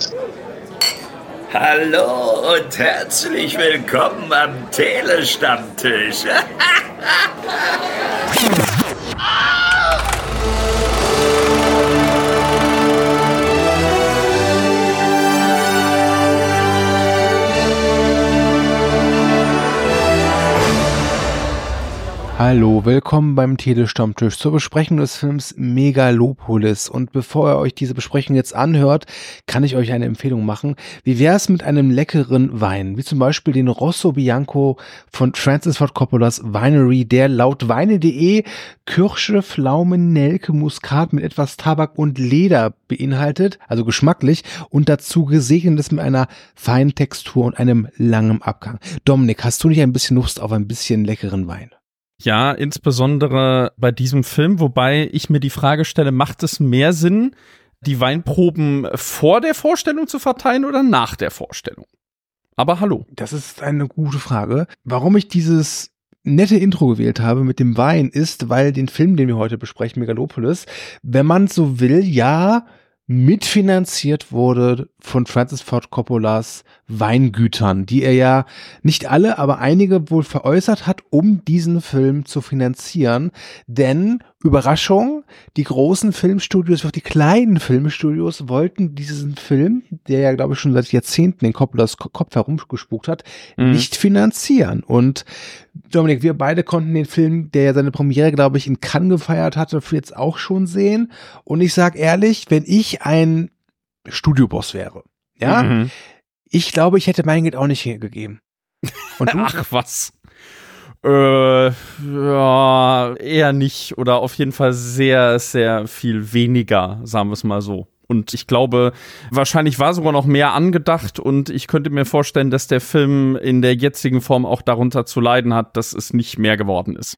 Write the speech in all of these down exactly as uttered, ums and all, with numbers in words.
Hallo und herzlich willkommen am Telestammtisch. Hallo, willkommen beim Telestammtisch zur Besprechung des Films Megalopolis. Und bevor ihr euch diese Besprechung jetzt anhört, kann ich euch eine Empfehlung machen. Wie wäre es mit einem leckeren Wein, wie zum Beispiel den Rosso Bianco von Francis Ford Coppolas Winery, der laut weine punkt de Kirsche, Pflaumen, Nelke, Muskat mit etwas Tabak und Leder beinhaltet, also geschmacklich, und dazu gesegnet ist mit einer feinen Textur und einem langen Abgang. Dominik, hast du nicht ein bisschen Lust auf ein bisschen leckeren Wein? Ja, insbesondere bei diesem Film, wobei ich mir die Frage stelle, macht es mehr Sinn, die Weinproben vor der Vorstellung zu verteilen oder nach der Vorstellung? Aber hallo. Das ist eine gute Frage. Warum ich dieses nette Intro gewählt habe mit dem Wein ist, weil den Film, den wir heute besprechen, Megalopolis, wenn man so will, ja mitfinanziert wurde von Francis Ford Coppolas Weingütern, die er ja nicht alle, aber einige wohl veräußert hat, um diesen Film zu finanzieren. Denn, Überraschung, die großen Filmstudios, auch die kleinen Filmstudios wollten diesen Film, der ja, glaube ich, schon seit Jahrzehnten in Coppolas Kopf herumgespukt hat, mhm. nicht finanzieren. Und Dominik, wir beide konnten den Film, der ja seine Premiere, glaube ich, in Cannes gefeiert hatte, jetzt auch schon sehen. Und ich sag ehrlich, wenn ich ein Studioboss wäre, ja, mhm. ich glaube, ich hätte mein Geld auch nicht gegeben. Und du? Ach was. Äh, ja, eher nicht oder auf jeden Fall sehr, sehr viel weniger, sagen wir es mal so. Und ich glaube, wahrscheinlich war sogar noch mehr angedacht und ich könnte mir vorstellen, dass der Film in der jetzigen Form auch darunter zu leiden hat, dass es nicht mehr geworden ist.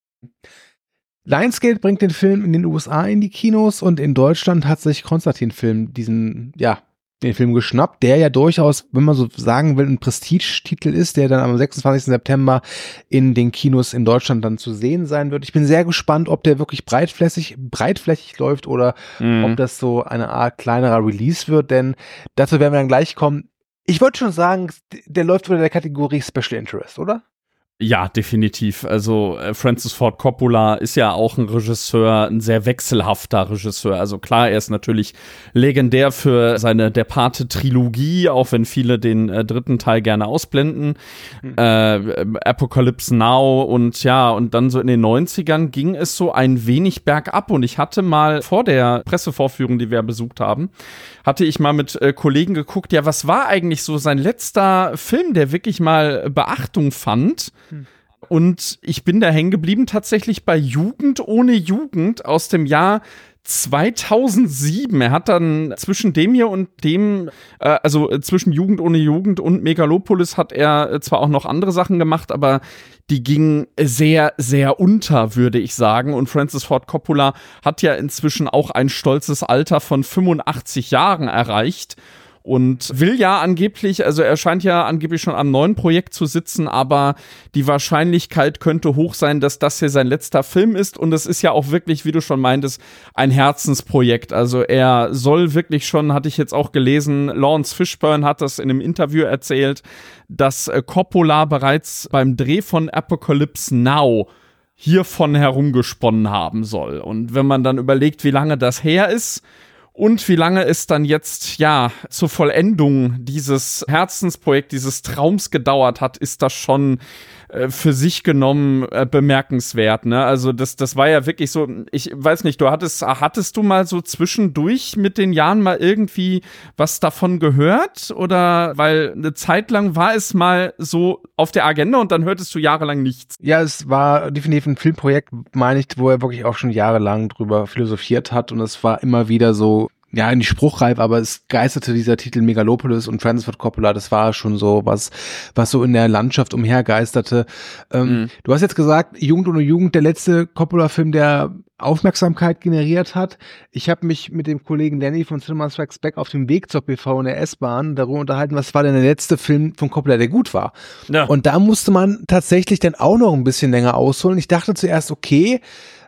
Lionsgate bringt den Film in den U S A in die Kinos und in Deutschland hat sich Konstantin-Film diesen, ja, den Film geschnappt, der ja durchaus, wenn man so sagen will, ein Prestige-Titel ist, der dann am sechsundzwanzigsten September in den Kinos in Deutschland dann zu sehen sein wird. Ich bin sehr gespannt, ob der wirklich breitflächig, breitflächig läuft oder mhm. ob das so eine Art kleinerer Release wird, denn dazu werden wir dann gleich kommen. Ich wollte schon sagen, der läuft unter der Kategorie Special Interest, oder? Ja, definitiv. Also äh, Francis Ford Coppola ist ja auch ein Regisseur, ein sehr wechselhafter Regisseur. Also klar, er ist natürlich legendär für seine Der Pate-Trilogie, auch wenn viele den äh, dritten Teil gerne ausblenden. Mhm. Äh, Apocalypse Now und ja, und dann so in den neunzigern ging es so ein wenig bergab. Und ich hatte mal vor der Pressevorführung, die wir besucht haben, hatte ich mal mit äh, Kollegen geguckt, ja, was war eigentlich so sein letzter Film, der wirklich mal Beachtung fand? Hm. Und ich bin da hängen geblieben tatsächlich bei Jugend ohne Jugend aus dem Jahr zweitausendsieben. Er hat dann zwischen dem hier und dem, äh, also äh, zwischen Jugend ohne Jugend und Megalopolis hat er äh, zwar auch noch andere Sachen gemacht, aber die gingen sehr, sehr unter, würde ich sagen. Und Francis Ford Coppola hat ja inzwischen auch ein stolzes Alter von fünfundachtzig Jahren erreicht. Und will ja angeblich, also er scheint ja angeblich schon am neuen Projekt zu sitzen, aber die Wahrscheinlichkeit könnte hoch sein, dass das hier sein letzter Film ist. Und es ist ja auch wirklich, wie du schon meintest, ein Herzensprojekt. Also er soll wirklich schon, hatte ich jetzt auch gelesen, Lawrence Fishburne hat das in einem Interview erzählt, dass Coppola bereits beim Dreh von Apocalypse Now hiervon herumgesponnen haben soll. Und wenn man dann überlegt, wie lange das her ist, und wie lange es dann jetzt, ja, zur Vollendung dieses Herzensprojekts, dieses Traums gedauert hat, ist das schon äh, für sich genommen äh, bemerkenswert, ne? Also das, das war ja wirklich so, ich weiß nicht, du hattest, hattest du mal so zwischendurch mit den Jahren mal irgendwie was davon gehört? Oder, weil eine Zeit lang war es mal so auf der Agenda und dann hörtest du jahrelang nichts. Ja, es war definitiv ein Filmprojekt, meine ich, wo er wirklich auch schon jahrelang drüber philosophiert hat und es war immer wieder so, ja, nicht spruchreif, aber es geisterte dieser Titel Megalopolis und Francis Ford Coppola, das war schon so was, was so in der Landschaft umhergeisterte. Ähm, mhm. Du hast jetzt gesagt, Jugend ohne Jugend, der letzte Coppola-Film, der Aufmerksamkeit generiert hat. Ich habe mich mit dem Kollegen Danny von Cinema Strikes Back auf dem Weg zur P V in der S-Bahn darüber unterhalten, was war denn der letzte Film von Coppola, der gut war. Ja. Und da musste man tatsächlich dann auch noch ein bisschen länger ausholen. Ich dachte zuerst, okay,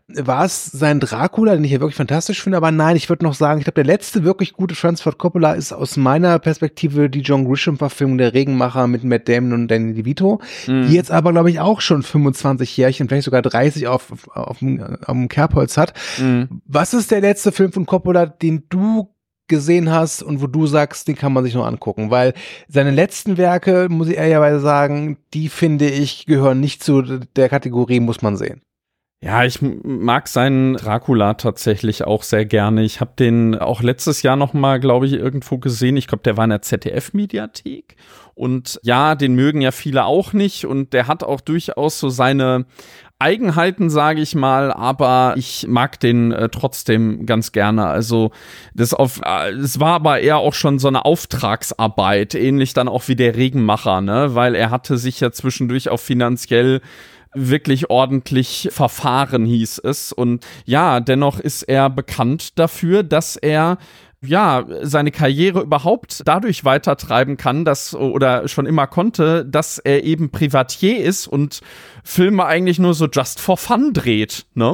war es sein Dracula, den ich ja wirklich fantastisch finde, aber nein, ich würde noch sagen, ich glaube, der letzte wirklich gute Francis Ford Coppola ist aus meiner Perspektive die John Grisham-Verfilmung Der Regenmacher mit Matt Damon und Danny DeVito, mhm. die jetzt aber, glaube ich, auch schon fünfundzwanzig Jährchen, vielleicht sogar dreißig auf, auf, auf, auf dem Kerbholz hat. Mhm. Was ist der letzte Film von Coppola, den du gesehen hast und wo du sagst, den kann man sich noch angucken, weil seine letzten Werke, muss ich ehrlicherweise sagen, die finde ich, gehören nicht zu der Kategorie, muss man sehen. Ja, ich mag seinen Dracula tatsächlich auch sehr gerne. Ich habe den auch letztes Jahr noch mal, glaube ich, irgendwo gesehen. Ich glaube, der war in der Z D F-Mediathek. Und ja, den mögen ja viele auch nicht. Und der hat auch durchaus so seine Eigenheiten, sage ich mal, aber ich mag den äh, trotzdem ganz gerne. Also das auf, äh, es war aber eher auch schon so eine Auftragsarbeit, ähnlich dann auch wie der Regenmacher, ne, weil er hatte sich ja zwischendurch auch finanziell wirklich ordentlich verfahren, hieß es. Und ja, dennoch ist er bekannt dafür, dass er ja, seine Karriere überhaupt dadurch weitertreiben kann, dass, oder schon immer konnte, dass er eben Privatier ist und Filme eigentlich nur so just for fun dreht, ne?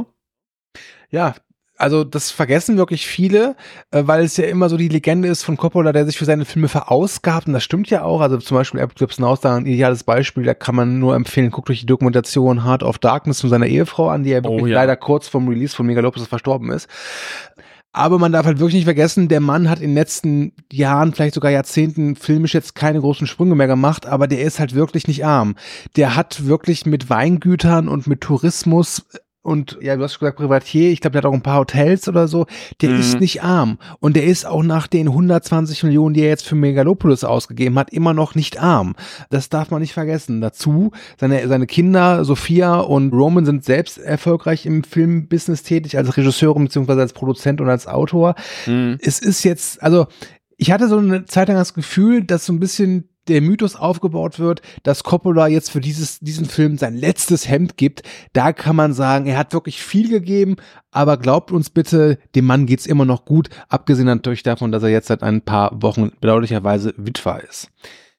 Ja, also das vergessen wirklich viele, weil es ja immer so die Legende ist von Coppola, der sich für seine Filme verausgabt, und das stimmt ja auch. Also zum Beispiel Apocalypse Now ist da ein ideales Beispiel, da kann man nur empfehlen, guckt euch die Dokumentation Heart of Darkness von seiner Ehefrau an, die ja wirklich oh, ja. leider kurz vorm Release von Megalopolis verstorben ist. Aber man darf halt wirklich nicht vergessen, der Mann hat in den letzten Jahren, vielleicht sogar Jahrzehnten filmisch jetzt keine großen Sprünge mehr gemacht, aber der ist halt wirklich nicht arm. Der hat wirklich mit Weingütern und mit Tourismus und, ja, du hast gesagt Privatier, ich glaube, der hat auch ein paar Hotels oder so, der mhm. ist nicht arm. Und der ist auch nach den hundertzwanzig Millionen, die er jetzt für Megalopolis ausgegeben hat, immer noch nicht arm. Das darf man nicht vergessen. Dazu, seine, seine Kinder, Sophia und Roman, sind selbst erfolgreich im Filmbusiness tätig, als Regisseur beziehungsweise als Produzent und als Autor. Mhm. Es ist jetzt, also, ich hatte so eine Zeit lang das Gefühl, dass so ein bisschen der Mythos aufgebaut wird, dass Coppola jetzt für dieses, diesen Film sein letztes Hemd gibt. Da kann man sagen, er hat wirklich viel gegeben, aber glaubt uns bitte, dem Mann geht's immer noch gut, abgesehen natürlich davon, dass er jetzt seit ein paar Wochen bedauerlicherweise Witwer ist.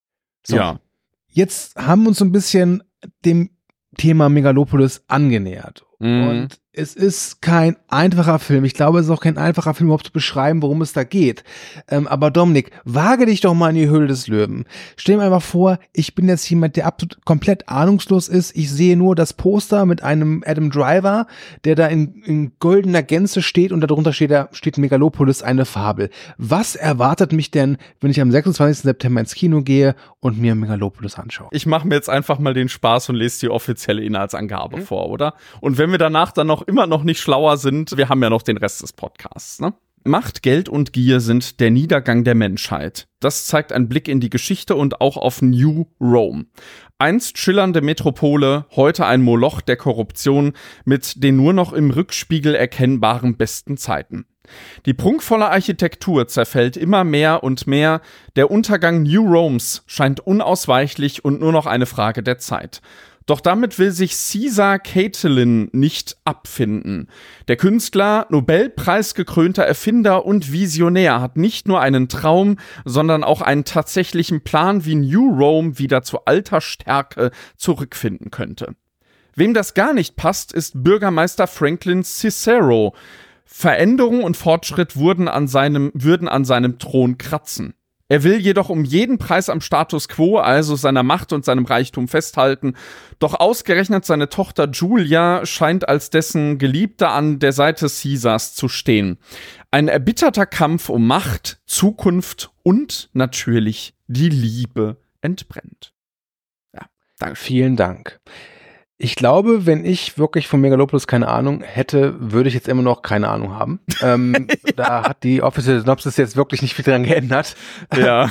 So, ja. Jetzt haben wir uns so ein bisschen dem Thema Megalopolis angenähert. Mhm. Und es ist kein einfacher Film. Ich glaube, es ist auch kein einfacher Film, überhaupt zu beschreiben, worum es da geht. Ähm, aber Dominik, wage dich doch mal in die Höhle des Löwen. Stell dir einfach vor, ich bin jetzt jemand, der absolut komplett ahnungslos ist. Ich sehe nur das Poster mit einem Adam Driver, der da in, in goldener Gänze steht, und darunter steht, da steht Megalopolis, eine Fabel. Was erwartet mich denn, wenn ich am sechsundzwanzigsten September ins Kino gehe und mir Megalopolis anschaue? Ich mache mir jetzt einfach mal den Spaß und lese die offizielle Inhaltsangabe mhm. vor, oder? Und wenn wir danach dann noch immer noch nicht schlauer sind, wir haben ja noch den Rest des Podcasts, ne? Macht, Geld und Gier sind der Niedergang der Menschheit. Das zeigt ein Blick in die Geschichte und auch auf New Rome. Einst schillernde Metropole, heute ein Moloch der Korruption mit den nur noch im Rückspiegel erkennbaren besten Zeiten. Die prunkvolle Architektur zerfällt immer mehr und mehr. Der Untergang New Romes scheint unausweichlich und nur noch eine Frage der Zeit. Doch damit will sich Caesar Caitlin nicht abfinden. Der Künstler, Nobelpreisgekrönter Erfinder und Visionär hat nicht nur einen Traum, sondern auch einen tatsächlichen Plan, wie New Rome wieder zu alter Stärke zurückfinden könnte. Wem das gar nicht passt, ist Bürgermeister Franklin Cicero. Veränderung und Fortschritt wurden an seinem, würden an seinem Thron kratzen. Er will jedoch um jeden Preis am Status quo, also seiner Macht und seinem Reichtum, festhalten. Doch ausgerechnet seine Tochter Julia scheint als dessen Geliebte an der Seite Caesars zu stehen. Ein erbitterter Kampf um Macht, Zukunft und natürlich die Liebe entbrennt. Ja, danke. Vielen Dank. Ich glaube, wenn ich wirklich von Megalopolis keine Ahnung hätte, würde ich jetzt immer noch keine Ahnung haben. Ähm, ja. Da hat die offizielle Synopsis jetzt wirklich nicht viel dran geändert. Ja.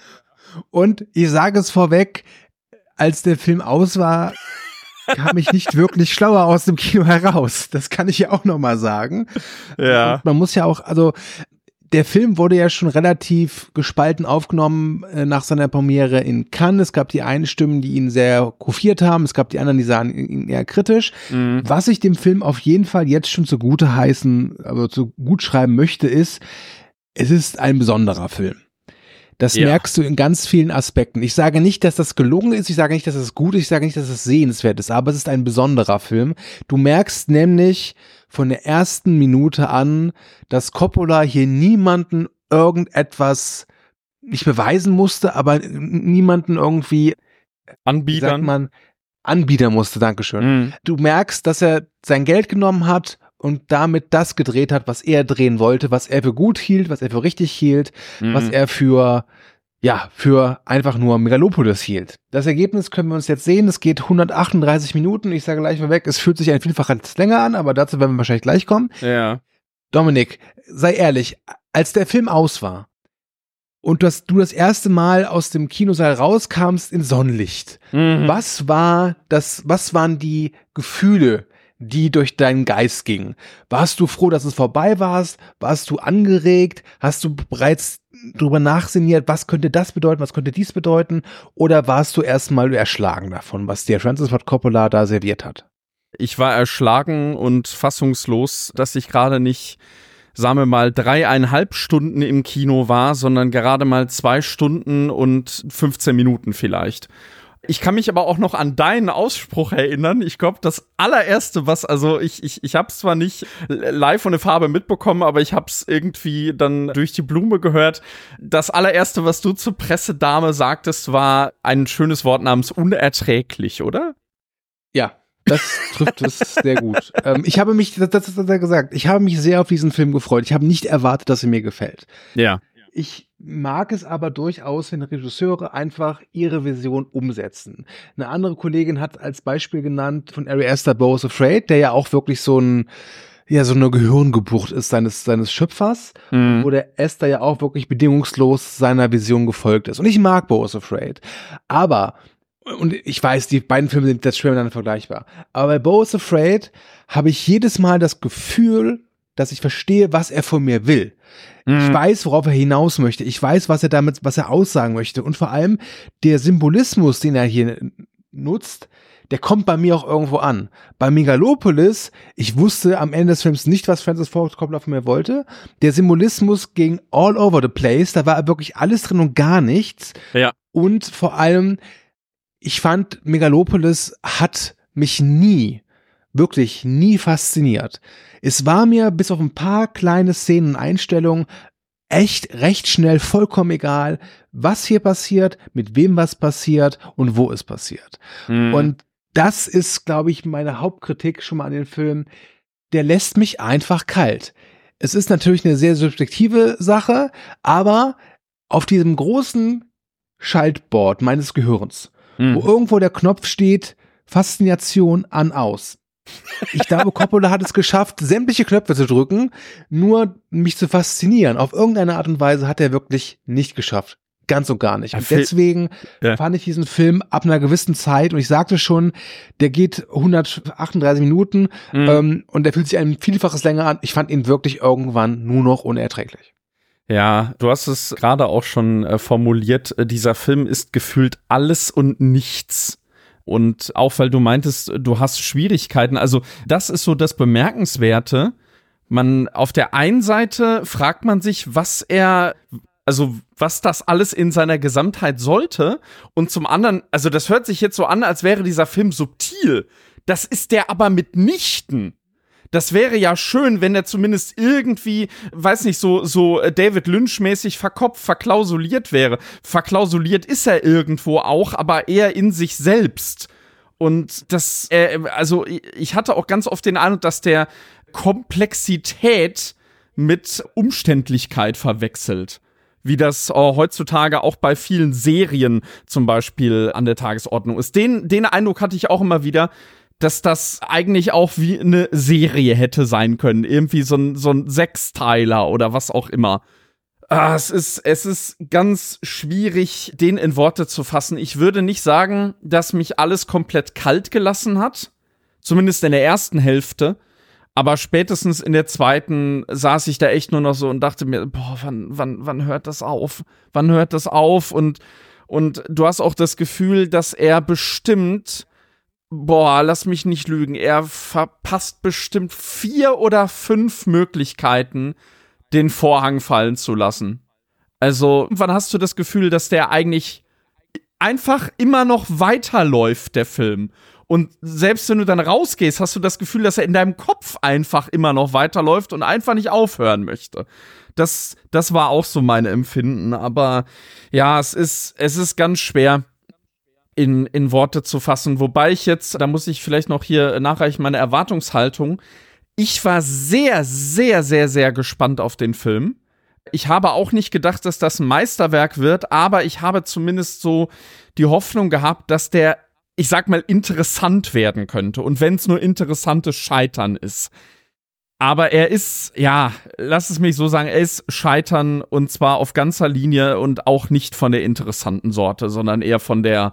Und ich sage es vorweg, als der Film aus war, kam ich nicht wirklich schlauer aus dem Kino heraus. Das kann ich ja auch noch mal sagen. Ja. Und man muss ja auch, also der Film wurde ja schon relativ gespalten aufgenommen äh, nach seiner Premiere in Cannes. Es gab die einen Stimmen, die ihn sehr hofiert haben. Es gab die anderen, die sahen ihn eher kritisch. Mhm. Was ich dem Film auf jeden Fall jetzt schon zugute heißen, also zu gut schreiben möchte, ist, es ist ein besonderer Film. Das ja. merkst du in ganz vielen Aspekten. Ich sage nicht, dass das gelungen ist, ich sage nicht, dass es gut ist, ich sage nicht, dass es sehenswert ist, aber es ist ein besonderer Film. Du merkst nämlich von der ersten Minute an, dass Coppola hier niemanden irgendetwas nicht beweisen musste, aber niemanden irgendwie Anbietern. Sagt man, anbiedern musste, Dankeschön. Mhm. Du merkst, dass er sein Geld genommen hat und damit das gedreht hat, was er drehen wollte, was er für gut hielt, was er für richtig hielt, Mhm. was er für, ja, für einfach nur Megalopolis hielt. Das Ergebnis können wir uns jetzt sehen. Es geht hundertachtunddreißig Minuten. Ich sage gleich mal weg, es fühlt sich ein Vielfaches länger an, aber dazu werden wir wahrscheinlich gleich kommen. Ja. Dominik, sei ehrlich, als der Film aus war und dass du das erste Mal aus dem Kinosaal rauskamst in Sonnenlicht, Mhm. was war das, was waren die Gefühle, die durch deinen Geist gingen? Warst du froh, dass es vorbei warst? Warst du angeregt? Hast du bereits drüber nachsinniert, was könnte das bedeuten, was könnte dies bedeuten? Oder warst du erstmal erschlagen davon, was dir Francis Ford Coppola da serviert hat? Ich war erschlagen und fassungslos, dass ich gerade nicht, sagen wir mal, dreieinhalb Stunden im Kino war, sondern gerade mal zwei Stunden und fünfzehn Minuten vielleicht. Ich kann mich aber auch noch an deinen Ausspruch erinnern. Ich glaube, das allererste, was, also ich, ich, ich habe es zwar nicht live von der Farbe mitbekommen, aber ich habe es irgendwie dann durch die Blume gehört. Das allererste, was du zur Pressedame sagtest, war ein schönes Wort namens unerträglich, oder? Ja. Das trifft es sehr gut. Ähm, ich habe mich, das, das hat er gesagt, ich habe mich sehr auf diesen Film gefreut. Ich habe nicht erwartet, dass er mir gefällt. Ja. Ich mag es aber durchaus, wenn Regisseure einfach ihre Vision umsetzen. Eine andere Kollegin hat als Beispiel genannt von Ari Aster Beau is Afraid, der ja auch wirklich so ein, ja, so eine Gehirngeburt ist seines, seines Schöpfers, Mhm. wo der Aster ja auch wirklich bedingungslos seiner Vision gefolgt ist. Und ich mag Beau is Afraid. Aber und ich weiß, die beiden Filme sind das schwer miteinander vergleichbar. Aber bei Beau is Afraid habe ich jedes Mal das Gefühl, dass ich verstehe, was er von mir will. Mhm. Ich weiß, worauf er hinaus möchte. Ich weiß, was er damit, was er aussagen möchte. Und vor allem der Symbolismus, den er hier nutzt, der kommt bei mir auch irgendwo an. Bei Megalopolis, ich wusste am Ende des Films nicht, was Francis Ford Coppola von mir wollte. Der Symbolismus ging all over the place. Da war wirklich alles drin und gar nichts. Ja. Und vor allem, ich fand, Megalopolis hat mich nie, wirklich nie fasziniert. Es war mir bis auf ein paar kleine Szenen und Einstellungen echt recht schnell vollkommen egal, was hier passiert, mit wem was passiert und wo es passiert. Mhm. Und das ist, glaube ich, meine Hauptkritik schon mal an den Film. Der lässt mich einfach kalt. Es ist natürlich eine sehr subjektive Sache, aber auf diesem großen Schaltboard meines Gehirns, Mhm. wo irgendwo der Knopf steht, Faszination an, aus. Ich glaube, Coppola hat es geschafft, sämtliche Knöpfe zu drücken, nur mich zu faszinieren. Auf irgendeine Art und Weise hat er wirklich nicht geschafft. Ganz und gar nicht. Und deswegen Ja. fand ich diesen Film ab einer gewissen Zeit, und ich sagte schon, der geht hundertachtunddreißig Minuten Mhm. ähm, und der fühlt sich ein Vielfaches länger an. Ich fand ihn wirklich irgendwann nur noch unerträglich. Ja, du hast es gerade auch schon äh, formuliert. Äh, dieser Film ist gefühlt alles und nichts. Und auch weil du meintest, du hast Schwierigkeiten. Also das ist so das Bemerkenswerte. Man, auf der einen Seite fragt man sich, was er, also was das alles in seiner Gesamtheit sollte. Und zum anderen, also das hört sich jetzt so an, als wäre dieser Film subtil. Das ist der aber mitnichten. Das wäre ja schön, wenn er zumindest irgendwie, weiß nicht, so so David Lynch-mäßig verkopft, verklausuliert wäre. Verklausuliert ist er irgendwo auch, aber eher in sich selbst. Und das, äh, also ich hatte auch ganz oft den Eindruck, dass der Komplexität mit Umständlichkeit verwechselt. Wie das äh, heutzutage auch bei vielen Serien zum Beispiel an der Tagesordnung ist. Den, den Eindruck hatte ich auch immer wieder, dass das eigentlich auch wie eine Serie hätte sein können. Irgendwie so ein, so ein Sechsteiler oder was auch immer. Ah, es ist, es ist ganz schwierig, den in Worte zu fassen. Ich würde nicht sagen, dass mich alles komplett kalt gelassen hat. Zumindest in der ersten Hälfte. Aber spätestens in der zweiten saß ich da echt nur noch so und dachte mir, boah, wann, wann, wann hört das auf? Wann hört das auf? Und, und du hast auch das Gefühl, dass er bestimmt Boah, lass mich nicht lügen. Er verpasst bestimmt vier oder fünf Möglichkeiten, den Vorhang fallen zu lassen. Also, wann hast du das Gefühl, dass der eigentlich einfach immer noch weiterläuft, der Film? Und selbst wenn du dann rausgehst, hast du das Gefühl, dass er in deinem Kopf einfach immer noch weiterläuft und einfach nicht aufhören möchte. Das, das war auch so mein Empfinden. Aber ja, es ist, es ist ganz schwer in, in Worte zu fassen. Wobei ich jetzt, da muss ich vielleicht noch hier nachreichen, meine Erwartungshaltung. Ich war sehr, sehr, sehr, sehr gespannt auf den Film. Ich habe auch nicht gedacht, dass das ein Meisterwerk wird, aber ich habe zumindest so die Hoffnung gehabt, dass der, ich sag mal, interessant werden könnte. Und wenn es nur interessantes Scheitern ist. Aber er ist, ja, lass es mich so sagen, er ist Scheitern und zwar auf ganzer Linie und auch nicht von der interessanten Sorte, sondern eher von der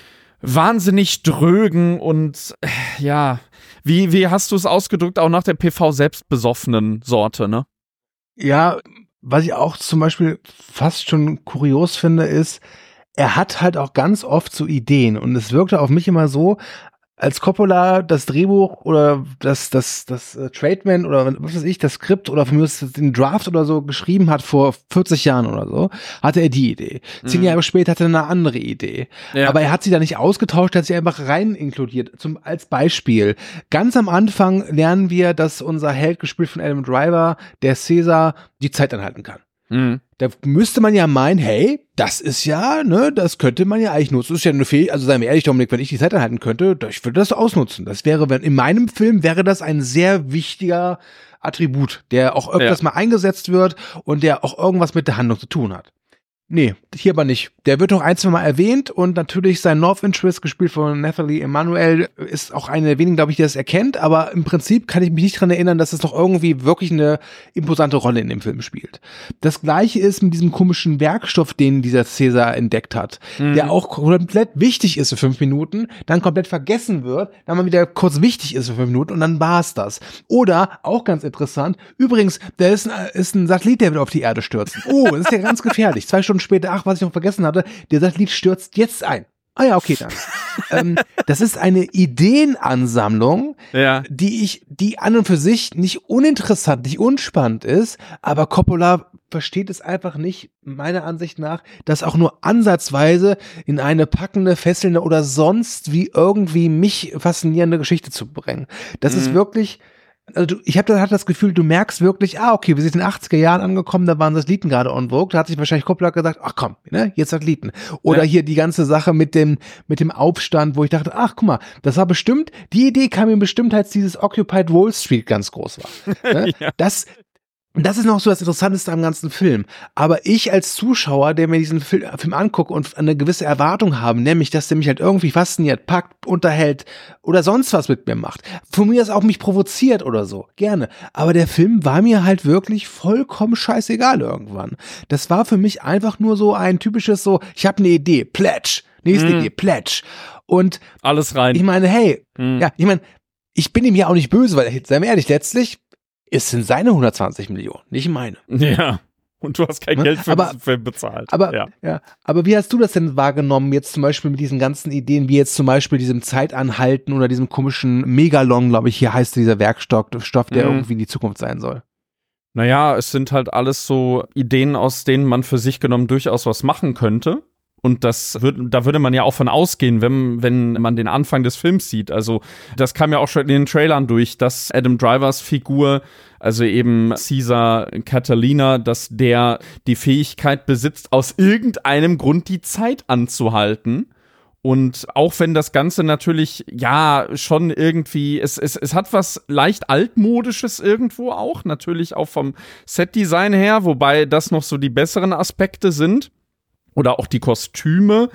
wahnsinnig drögen und, ja, wie, wie hast du es ausgedrückt, auch nach der P V selbst besoffenen Sorte, ne? Ja, was ich auch zum Beispiel fast schon kurios finde, ist, er hat halt auch ganz oft so Ideen und es wirkte auf mich immer so, als Coppola das Drehbuch oder das das das äh, Trademan oder was weiß ich, das Skript oder von mir aus den Draft oder so geschrieben hat vor vierzig Jahren oder so, hatte er die Idee. Zehn mhm. Jahre später hatte er eine andere Idee. Ja. Aber er hat sie da nicht ausgetauscht, er hat sie einfach rein inkludiert. Zum, als Beispiel, ganz am Anfang lernen wir, dass unser Held, gespielt von Adam Driver, der Caesar, die Zeit anhalten kann. Mhm. Da müsste man ja meinen, hey, das ist ja, ne, das könnte man ja eigentlich nutzen. Das ist ja eine Fähigkeit, also seien wir ehrlich, Dominik, wenn ich die Zeit anhalten könnte, ich würde das ausnutzen. Das wäre, wenn in meinem Film wäre das ein sehr wichtiger Attribut, der auch öfters ja. mal eingesetzt wird und der auch irgendwas mit der Handlung zu tun hat. Nee, hier aber nicht. Der wird noch ein, zwei Mal erwähnt und natürlich sein Love Interest, gespielt von Nathalie Emmanuel, ist auch eine der wenigen, glaube ich, die das erkennt, aber im Prinzip kann ich mich nicht dran erinnern, dass es noch irgendwie wirklich eine imposante Rolle in dem Film spielt. Das Gleiche ist mit diesem komischen Werkstoff, den dieser Caesar entdeckt hat, mhm. der auch komplett wichtig ist für fünf Minuten, dann komplett vergessen wird, dann mal wieder kurz wichtig ist für fünf Minuten und dann war's das. Oder, auch ganz interessant, übrigens, da ist ein, ist ein Satellit, der wird auf die Erde stürzen. Oh, das ist ja ganz gefährlich. Zwei Stunden später, ach, was ich noch vergessen hatte, der Satellit stürzt jetzt ein. Ah ja, okay, dann. ähm, das ist eine Ideenansammlung, ja. die ich, die an und für sich nicht uninteressant, nicht unspannend ist, aber Coppola versteht es einfach nicht, meiner Ansicht nach, das auch nur ansatzweise in eine packende, fesselnde oder sonst wie irgendwie mich faszinierende Geschichte zu bringen. Das mhm. ist wirklich, also du, ich habe hatte das Gefühl, du merkst wirklich, ah, okay, wir sind in den achtziger Jahren angekommen, da waren Satelliten gerade en vogue, da hat sich wahrscheinlich Coppola gesagt, ach komm, ne, jetzt Satelliten. Oder ja. hier die ganze Sache mit dem mit dem Aufstand, wo ich dachte, ach guck mal, das war bestimmt, die Idee kam ihm bestimmt, als dieses Occupy Wall Street ganz groß war. Ne? ja. Das Das ist noch so das Interessanteste am ganzen Film. Aber ich als Zuschauer, der mir diesen Film, Film angucke und eine gewisse Erwartung habe, nämlich, dass der mich halt irgendwie fasziniert, packt, unterhält oder sonst was mit mir macht. Von mir ist auch mich provoziert oder so. Gerne. Aber der Film war mir halt wirklich vollkommen scheißegal irgendwann. Das war für mich einfach nur so ein typisches so, ich habe eine Idee, Pledge. Nächste mm. Idee, Pledge. Und alles rein. Ich meine, hey, mm. ja, ich meine, ich bin ihm ja auch nicht böse, weil, seien wir ehrlich, letztlich es sind seine hundertzwanzig Millionen, nicht meine. Ja, und du hast kein ne? Geld für aber, diesen Film bezahlt. Aber, ja. ja, aber wie hast du das denn wahrgenommen, jetzt zum Beispiel mit diesen ganzen Ideen, wie jetzt zum Beispiel diesem Zeitanhalten oder diesem komischen Megalon, glaube ich, hier heißt dieser Werkstoff, Stoff, der mhm. irgendwie in die Zukunft sein soll? Naja, es sind halt alles so Ideen, aus denen man für sich genommen durchaus was machen könnte. Und das wird, da würde man ja auch von ausgehen, wenn, wenn man den Anfang des Films sieht. Also, das kam ja auch schon in den Trailern durch, dass Adam Drivers Figur, also eben Caesar Catalina, dass der die Fähigkeit besitzt, aus irgendeinem Grund die Zeit anzuhalten. Und auch wenn das Ganze natürlich, ja, schon irgendwie, es, es, es hat was leicht altmodisches irgendwo auch, natürlich auch vom Setdesign her, wobei das noch so die besseren Aspekte sind. Oder auch die Kostüme.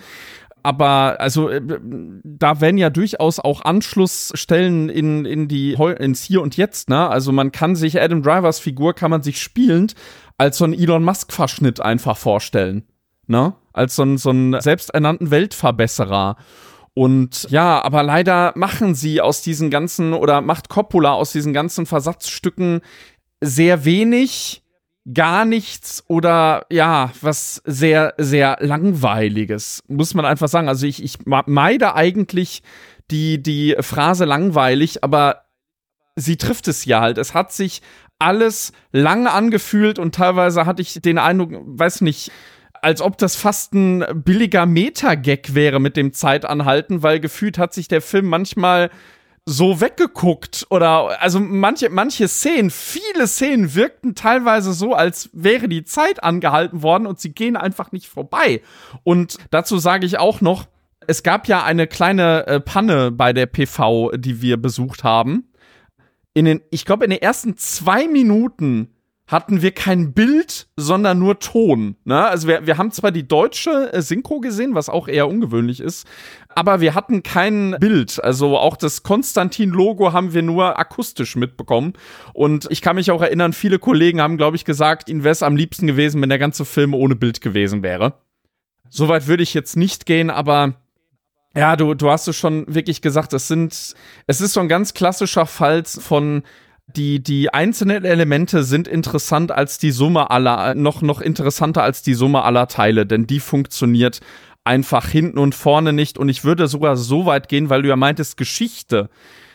Aber also da werden ja durchaus auch Anschlussstellen in, in die, ins Hier und Jetzt, ne? Also man kann sich Adam Drivers Figur, kann man sich spielend als so einen Elon Musk-Verschnitt einfach vorstellen, ne? Als so einen, so einen selbsternannten Weltverbesserer. Und ja, aber leider machen sie aus diesen ganzen, oder macht Coppola aus diesen ganzen Versatzstücken sehr wenig, gar nichts oder ja, was sehr, sehr Langweiliges, muss man einfach sagen. Also ich, ich meide eigentlich die, die Phrase langweilig, aber sie trifft es ja halt. Es hat sich alles lang angefühlt und teilweise hatte ich den Eindruck, weiß nicht, als ob das fast ein billiger Meta-Gag wäre mit dem Zeitanhalten, weil gefühlt hat sich der Film manchmal so weggeguckt oder, also manche, manche Szenen, viele Szenen wirkten teilweise so, als wäre die Zeit angehalten worden und sie gehen einfach nicht vorbei. Und dazu sage ich auch noch, es gab ja eine kleine äh, Panne bei der P V, die wir besucht haben. In den, ich glaube, in den ersten zwei Minuten hatten wir kein Bild, sondern nur Ton. Ne? Also wir, wir haben zwar die deutsche äh, Synchro gesehen, was auch eher ungewöhnlich ist, aber wir hatten kein Bild. Also auch das Konstantin-Logo haben wir nur akustisch mitbekommen. Und ich kann mich auch erinnern, viele Kollegen haben, glaube ich, gesagt, ihnen wäre es am liebsten gewesen, wenn der ganze Film ohne Bild gewesen wäre. Soweit würde ich jetzt nicht gehen, aber ja, du, du hast es schon wirklich gesagt, es sind, es ist so ein ganz klassischer Fall von Die, die einzelnen Elemente sind interessant als die Summe aller, noch, noch interessanter als die Summe aller Teile, denn die funktioniert einfach hinten und vorne nicht. Und ich würde sogar so weit gehen, weil du ja meintest, Geschichte.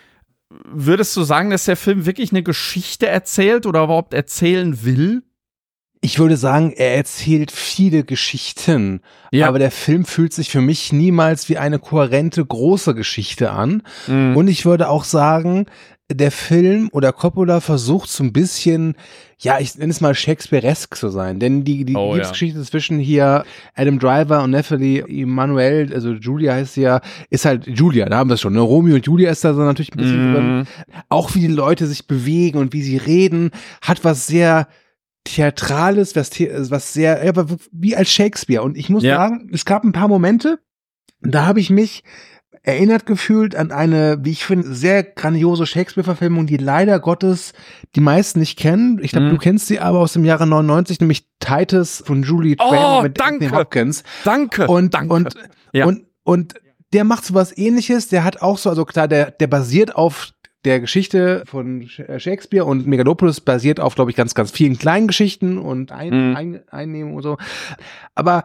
Würdest du sagen, dass der Film wirklich eine Geschichte erzählt oder überhaupt erzählen will? Ich würde sagen, er erzählt viele Geschichten, ja. aber der Film fühlt sich für mich niemals wie eine kohärente, große Geschichte an. Mhm. Und ich würde auch sagen, der Film oder Coppola versucht so ein bisschen, ja, ich nenne es mal Shakespearesk zu sein, denn die, die oh, Liebesgeschichte ja. zwischen hier Adam Driver und Nathalie Emmanuel, also Julia heißt sie ja, ist halt Julia, da haben wir es schon, ne? Romeo und Julia ist da so natürlich ein bisschen mm. drin. Auch wie die Leute sich bewegen und wie sie reden, hat was sehr Theatrales, was, was sehr, ja, wie als Shakespeare. Und ich muss ja. sagen, es gab ein paar Momente, da habe ich mich erinnert gefühlt an eine, wie ich finde, sehr grandiose Shakespeare-Verfilmung, die leider Gottes die meisten nicht kennen. Ich glaube, mhm. du kennst sie aber aus dem Jahre neunundneunzig, nämlich Titus von Julie Trainer oh, mit danke. Anthony Hopkins. Danke, und, danke. Und, ja. und, und der macht so was Ähnliches. Der hat auch so, also klar, der, der basiert auf der Geschichte von Shakespeare und Megalopolis basiert auf, glaube ich, ganz, ganz vielen kleinen Geschichten und ein, mhm. ein, Einnehmungen und so. Aber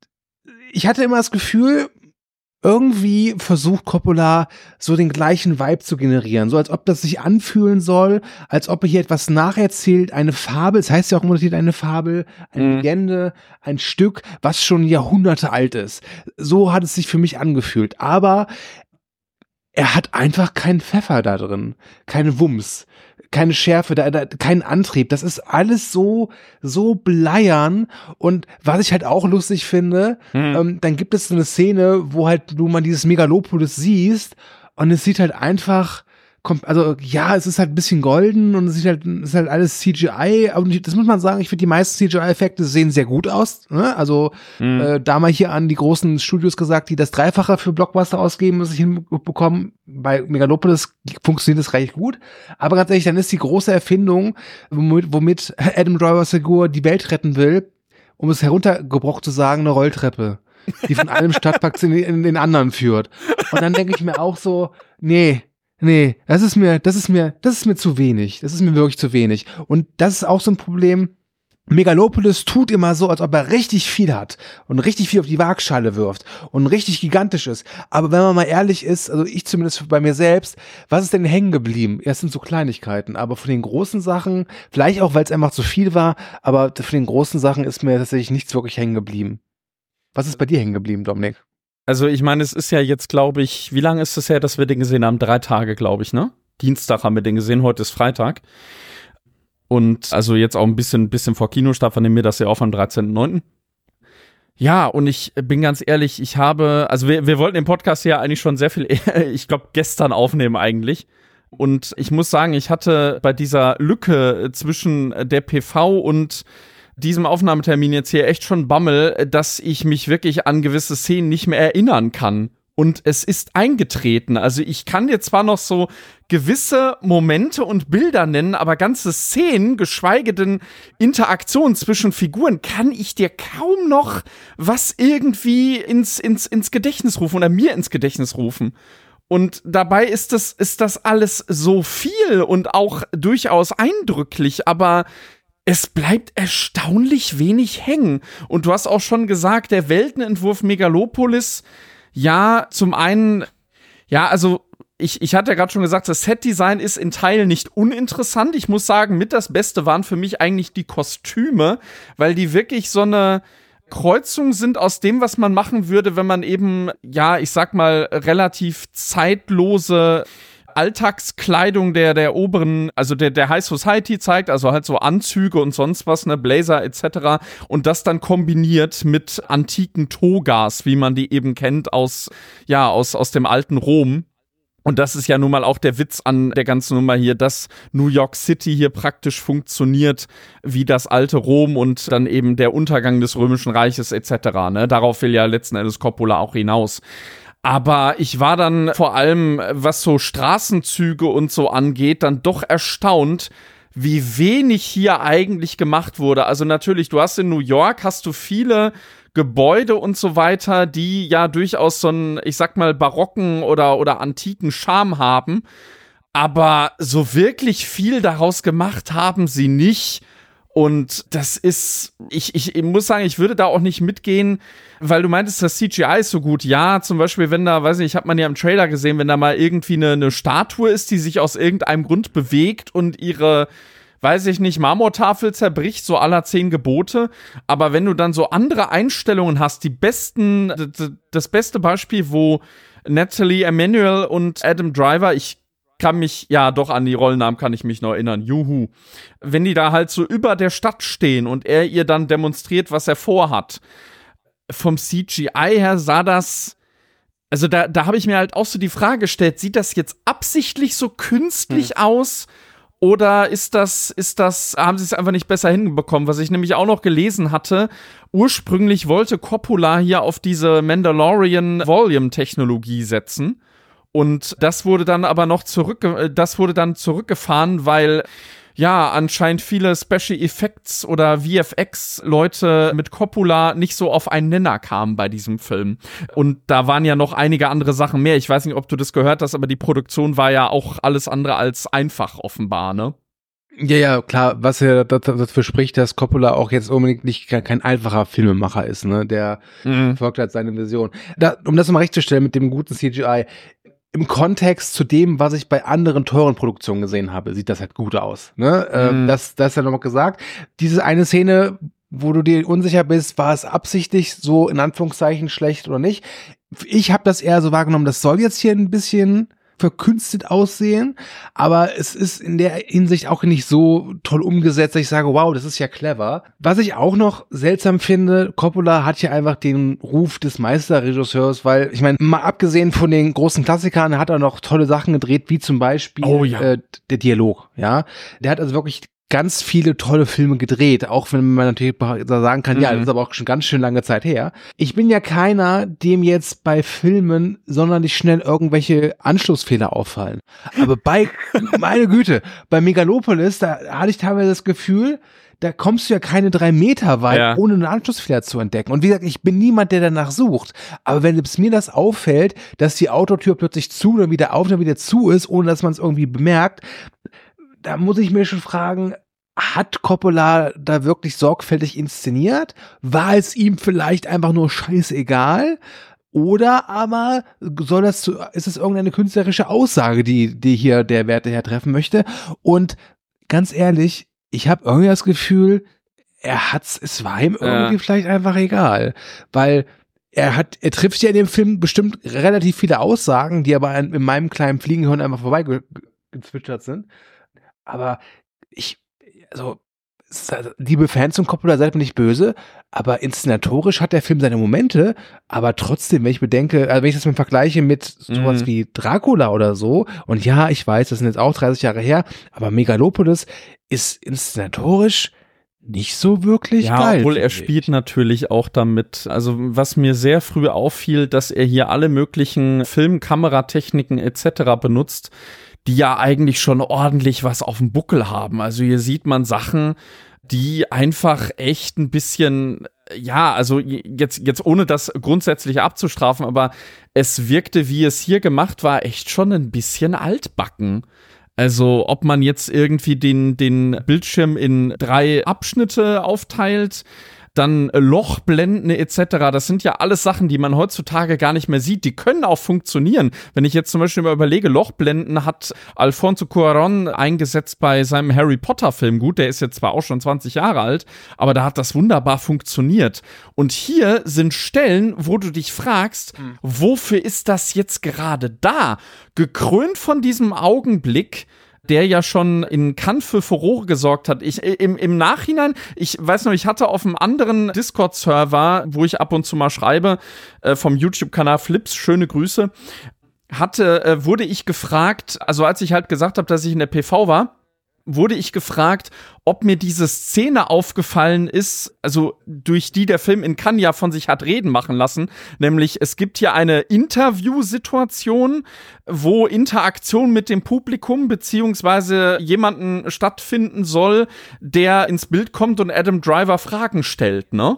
ich hatte immer das Gefühl, irgendwie versucht Coppola so den gleichen Vibe zu generieren, so als ob das sich anfühlen soll, als ob er hier etwas nacherzählt, eine Fabel, das heißt ja auch immer eine Fabel, eine mhm. Legende, ein Stück, was schon Jahrhunderte alt ist. So hat es sich für mich angefühlt, aber er hat einfach keinen Pfeffer da drin, keine Wumms, keine Schärfe, da, da, keinen Antrieb. Das ist alles so, so bleiern. Und was ich halt auch lustig finde, hm. ähm, dann gibt es so eine Szene, wo halt du mal dieses Megalopolis siehst und es sieht halt einfach, also ja, es ist halt ein bisschen golden und es sieht halt, es ist halt alles C G I, aber das muss man sagen, ich finde, die meisten C G I-Effekte sehen sehr gut aus, ne? Also mhm. äh, da mal hier an die großen Studios gesagt, die das Dreifache für Blockbuster ausgeben, muss ich hinbekommen. Bei Megalopolis funktioniert das recht gut, aber ganz ehrlich, dann ist die große Erfindung, womit, womit Adam Drivers Figur die Welt retten will, um es heruntergebrochen zu sagen, eine Rolltreppe, die von einem Stadtpark in, in den anderen führt. Und dann denke ich mir auch so, nee, Nee, das ist mir, das ist mir, das ist mir zu wenig. Das ist mir wirklich zu wenig. Und das ist auch so ein Problem. Megalopolis tut immer so, als ob er richtig viel hat und richtig viel auf die Waagschale wirft und richtig gigantisch ist. Aber wenn man mal ehrlich ist, also ich zumindest bei mir selbst, was ist denn hängen geblieben? Ja, es sind so Kleinigkeiten. Aber von den großen Sachen, vielleicht auch, weil es einfach zu viel war, aber von den großen Sachen ist mir tatsächlich nichts wirklich hängen geblieben. Was ist bei dir hängen geblieben, Dominik? Also ich meine, es ist ja jetzt, glaube ich, wie lange ist es her, dass wir den gesehen haben? Drei Tage, glaube ich, ne? Dienstag haben wir den gesehen, heute ist Freitag. Und also jetzt auch ein bisschen, bisschen vor Kinostart, von dem wir das ja auch am dreizehnten neunten Ja, und ich bin ganz ehrlich, ich habe, also wir, wir wollten den Podcast ja eigentlich schon sehr viel, ich glaube, gestern aufnehmen eigentlich. Und ich muss sagen, ich hatte bei dieser Lücke zwischen der P V und diesem Aufnahmetermin jetzt hier echt schon Bammel, dass ich mich wirklich an gewisse Szenen nicht mehr erinnern kann. Und es ist eingetreten. Also ich kann dir zwar noch so gewisse Momente und Bilder nennen, aber ganze Szenen, geschweige denn Interaktionen zwischen Figuren, kann ich dir kaum noch was irgendwie ins, ins, ins Gedächtnis rufen oder mir ins Gedächtnis rufen. Und dabei ist das, ist das alles so viel und auch durchaus eindrücklich, aber es bleibt erstaunlich wenig hängen. Und du hast auch schon gesagt, der Weltenentwurf Megalopolis, ja, zum einen, ja, also ich, ich hatte ja gerade schon gesagt, das Setdesign ist in Teilen nicht uninteressant. Ich muss sagen, mit das Beste waren für mich eigentlich die Kostüme, weil die wirklich so eine Kreuzungen sind aus dem, was man machen würde, wenn man eben, ja, ich sag mal, relativ zeitlose Alltagskleidung der, der oberen, also der, der High Society zeigt, also halt so Anzüge und sonst was, ne, Blazer et cetera. Und das dann kombiniert mit antiken Togas, wie man die eben kennt aus, ja, aus, aus dem alten Rom. Und das ist ja nun mal auch der Witz an der ganzen Nummer hier, dass New York City hier praktisch funktioniert wie das alte Rom und dann eben der Untergang des Römischen Reiches et cetera. Ne? Darauf will ja letzten Endes Coppola auch hinaus. Aber ich war dann vor allem, was so Straßenzüge und so angeht, dann doch erstaunt, wie wenig hier eigentlich gemacht wurde. Also natürlich, du hast in New York, hast du viele Gebäude und so weiter, die ja durchaus so einen, ich sag mal, barocken oder, oder antiken Charme haben. Aber so wirklich viel daraus gemacht haben sie nicht. Und das ist, ich, ich, ich muss sagen, ich würde da auch nicht mitgehen, weil du meintest, das C G I ist so gut. Ja, zum Beispiel, wenn da, weiß nicht, hat man ja im Trailer gesehen, wenn da mal irgendwie eine, eine Statue ist, die sich aus irgendeinem Grund bewegt und ihre, weiß ich nicht, Marmortafel zerbricht, so aller zehn Gebote. Aber wenn du dann so andere Einstellungen hast, die besten, d- das beste Beispiel, wo Natalie Emmanuel und Adam Driver, ich kann mich, ja doch, an die Rollennamen kann ich mich noch erinnern, juhu. Wenn die da halt so über der Stadt stehen und er ihr dann demonstriert, was er vorhat. Vom C G I her sah das, also da, da habe ich mir halt auch so die Frage gestellt, sieht das jetzt absichtlich so künstlich hm. aus? Oder ist das, ist das, haben sie es einfach nicht besser hinbekommen? Was ich nämlich auch noch gelesen hatte, ursprünglich wollte Coppola hier auf diese Mandalorian-Volume-Technologie setzen. Und das wurde dann aber noch zurück, das wurde dann zurückgefahren, weil ja anscheinend viele Special Effects oder V F X-Leute mit Coppola nicht so auf einen Nenner kamen bei diesem Film. Und da waren ja noch einige andere Sachen mehr. Ich weiß nicht, ob du das gehört hast, aber die Produktion war ja auch alles andere als einfach offenbar, ne? Ja, ja, klar, was ja dafür spricht, dass Coppola auch jetzt unbedingt nicht kein einfacher Filmemacher ist, ne? Der mhm. folgt halt seine Vision. Da, um das mal recht zu stellen mit dem guten C G I, im Kontext zu dem, was ich bei anderen teuren Produktionen gesehen habe, sieht das halt gut aus. Ne? Mhm. Ähm, das, das ist ja nochmal gesagt. Diese eine Szene, wo du dir unsicher bist, war es absichtlich so in Anführungszeichen schlecht oder nicht? Ich habe das eher so wahrgenommen, das soll jetzt hier ein bisschen verkünstet aussehen, aber es ist in der Hinsicht auch nicht so toll umgesetzt, dass ich sage, wow, das ist ja clever. Was ich auch noch seltsam finde, Coppola hat ja einfach den Ruf des Meisterregisseurs, weil, ich meine, mal abgesehen von den großen Klassikern, hat er noch tolle Sachen gedreht, wie zum Beispiel oh, ja. äh, der Dialog, ja. Der hat also wirklich ganz viele tolle Filme gedreht, auch wenn man natürlich sagen kann, mhm. ja, das ist aber auch schon ganz schön lange Zeit her. Ich bin ja keiner, dem jetzt bei Filmen sonderlich schnell irgendwelche Anschlussfehler auffallen. Aber bei, meine Güte, bei Megalopolis, da hatte ich teilweise das Gefühl, da kommst du ja keine drei Meter weit, ja. ohne einen Anschlussfehler zu entdecken. Und wie gesagt, ich bin niemand, der danach sucht. Aber wenn es mir das auffällt, dass die Autotür plötzlich zu oder wieder auf oder wieder zu ist, ohne dass man es irgendwie bemerkt, da muss ich mir schon fragen, hat Coppola da wirklich sorgfältig inszeniert? War es ihm vielleicht einfach nur scheißegal? Oder aber soll das zu, ist es irgendeine künstlerische Aussage, die, die hier der Werteherr treffen möchte? Und ganz ehrlich, ich habe irgendwie das Gefühl, er hat's, es war ihm irgendwie ja. vielleicht einfach egal. Weil er hat, er trifft ja in dem Film bestimmt relativ viele Aussagen, die aber in meinem kleinen Fliegenhirn einfach vorbeigezwitschert sind. Aber ich, also, liebe Fans von Coppola, seid mir nicht böse, aber inszenatorisch hat der Film seine Momente, aber trotzdem, wenn ich bedenke, also wenn ich das mal vergleiche mit sowas mhm. wie Dracula oder so, und ja, ich weiß, das sind jetzt auch dreißig Jahre her, aber Megalopolis ist inszenatorisch nicht so wirklich ja, geil. Obwohl er spielt natürlich auch damit, also was mir sehr früh auffiel, dass er hier alle möglichen Film-, Kameratechniken et cetera benutzt, die ja eigentlich schon ordentlich was auf dem Buckel haben. Also hier sieht man Sachen, die einfach echt ein bisschen, ja, also jetzt, jetzt ohne das grundsätzlich abzustrafen, aber es wirkte, wie es hier gemacht war, echt schon ein bisschen altbacken. Also ob man jetzt irgendwie den, den Bildschirm in drei Abschnitte aufteilt, dann Lochblenden et cetera. Das sind ja alles Sachen, die man heutzutage gar nicht mehr sieht. Die können auch funktionieren. Wenn ich jetzt zum Beispiel mal überlege, Lochblenden hat Alfonso Cuarón eingesetzt bei seinem Harry Potter Film. Gut, der ist jetzt zwar auch schon zwanzig Jahre alt, aber da hat das wunderbar funktioniert. Und hier sind Stellen, wo du dich fragst, mhm. wofür ist das jetzt gerade da? Gekrönt von diesem Augenblick, der ja schon in Cannes für Furore gesorgt hat. Ich, im, im Nachhinein, ich weiß noch, ich hatte auf einem anderen Discord-Server, wo ich ab und zu mal schreibe, äh, vom YouTube-Kanal Flips, schöne Grüße, hatte, äh, wurde ich gefragt, also als ich halt gesagt habe, dass ich in der P V war, wurde ich gefragt, ob mir diese Szene aufgefallen ist, also durch die der Film in Cannes ja von sich hat reden machen lassen, nämlich es gibt hier eine Interviewsituation, wo Interaktion mit dem Publikum beziehungsweise jemanden stattfinden soll, der ins Bild kommt und Adam Driver Fragen stellt, ne?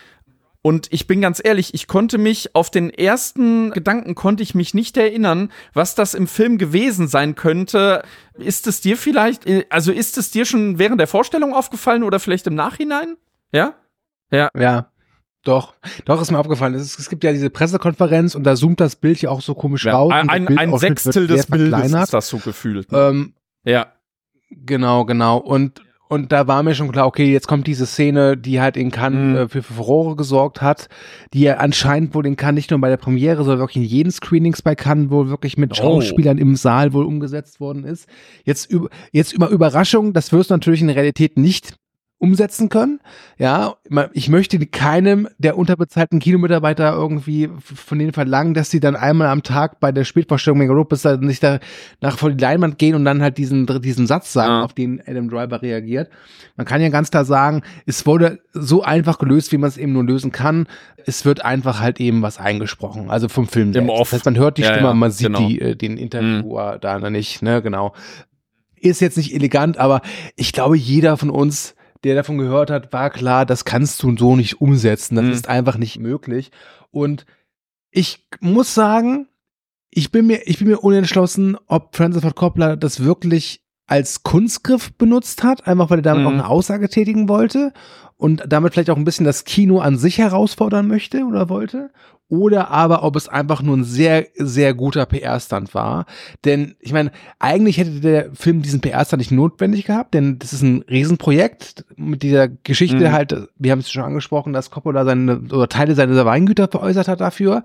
Und ich bin ganz ehrlich, ich konnte mich auf den ersten Gedanken konnte ich mich nicht erinnern, was das im Film gewesen sein könnte. Ist es dir vielleicht, also ist es dir schon während der Vorstellung aufgefallen oder vielleicht im Nachhinein? Ja? Ja. Ja. Doch, doch ist mir aufgefallen. Es, es gibt ja diese Pressekonferenz und da zoomt das Bild ja auch so komisch ja, raus. Ein, ein, ein Sechstel des Bildes ist das so gefühlt. Ne? Ähm, ja. Genau, genau. Und Und da war mir schon klar, okay, jetzt kommt diese Szene, die halt in Cannes mhm. äh, für, für Furore gesorgt hat, die ja anscheinend wohl in Cannes nicht nur bei der Premiere, sondern wirklich in jeden Screenings bei Cannes wohl wirklich mit Schauspielern oh. im Saal wohl umgesetzt worden ist. Jetzt, jetzt über Überraschung, das wirst du natürlich in der Realität nicht umsetzen können. Ja, ich möchte keinem der unterbezahlten Kinomitarbeiter irgendwie von denen verlangen, dass sie dann einmal am Tag bei der Spätvorstellung Megalopolis sich da nach vor die Leinwand gehen und dann halt diesen diesen Satz sagen, ja. auf den Adam Driver reagiert. Man kann ja ganz klar sagen, es wurde so einfach gelöst, wie man es eben nur lösen kann. Es wird einfach halt eben was eingesprochen, also vom Film selbst. Das heißt, man hört die ja, Stimme, ja, man sieht genau. die äh, den Interviewer mhm. da nicht, ne, genau. Ist jetzt nicht elegant, aber ich glaube, jeder von uns, der davon gehört hat, war klar, das kannst du so nicht umsetzen. Das mhm. ist einfach nicht möglich. Und ich muss sagen, ich bin mir, ich bin mir unentschlossen, ob Francis Ford Coppola das wirklich als Kunstgriff benutzt hat, einfach weil er damit mhm. auch eine Aussage tätigen wollte und damit vielleicht auch ein bisschen das Kino an sich herausfordern möchte oder wollte. Oder aber, ob es einfach nur ein sehr, sehr guter P R-Stunt war. Denn, ich meine, eigentlich hätte der Film diesen P R-Stunt nicht notwendig gehabt, denn das ist ein Riesenprojekt mit dieser Geschichte mhm. halt, wir haben es schon angesprochen, dass Coppola seine, oder Teile seiner Weingüter veräußert hat dafür.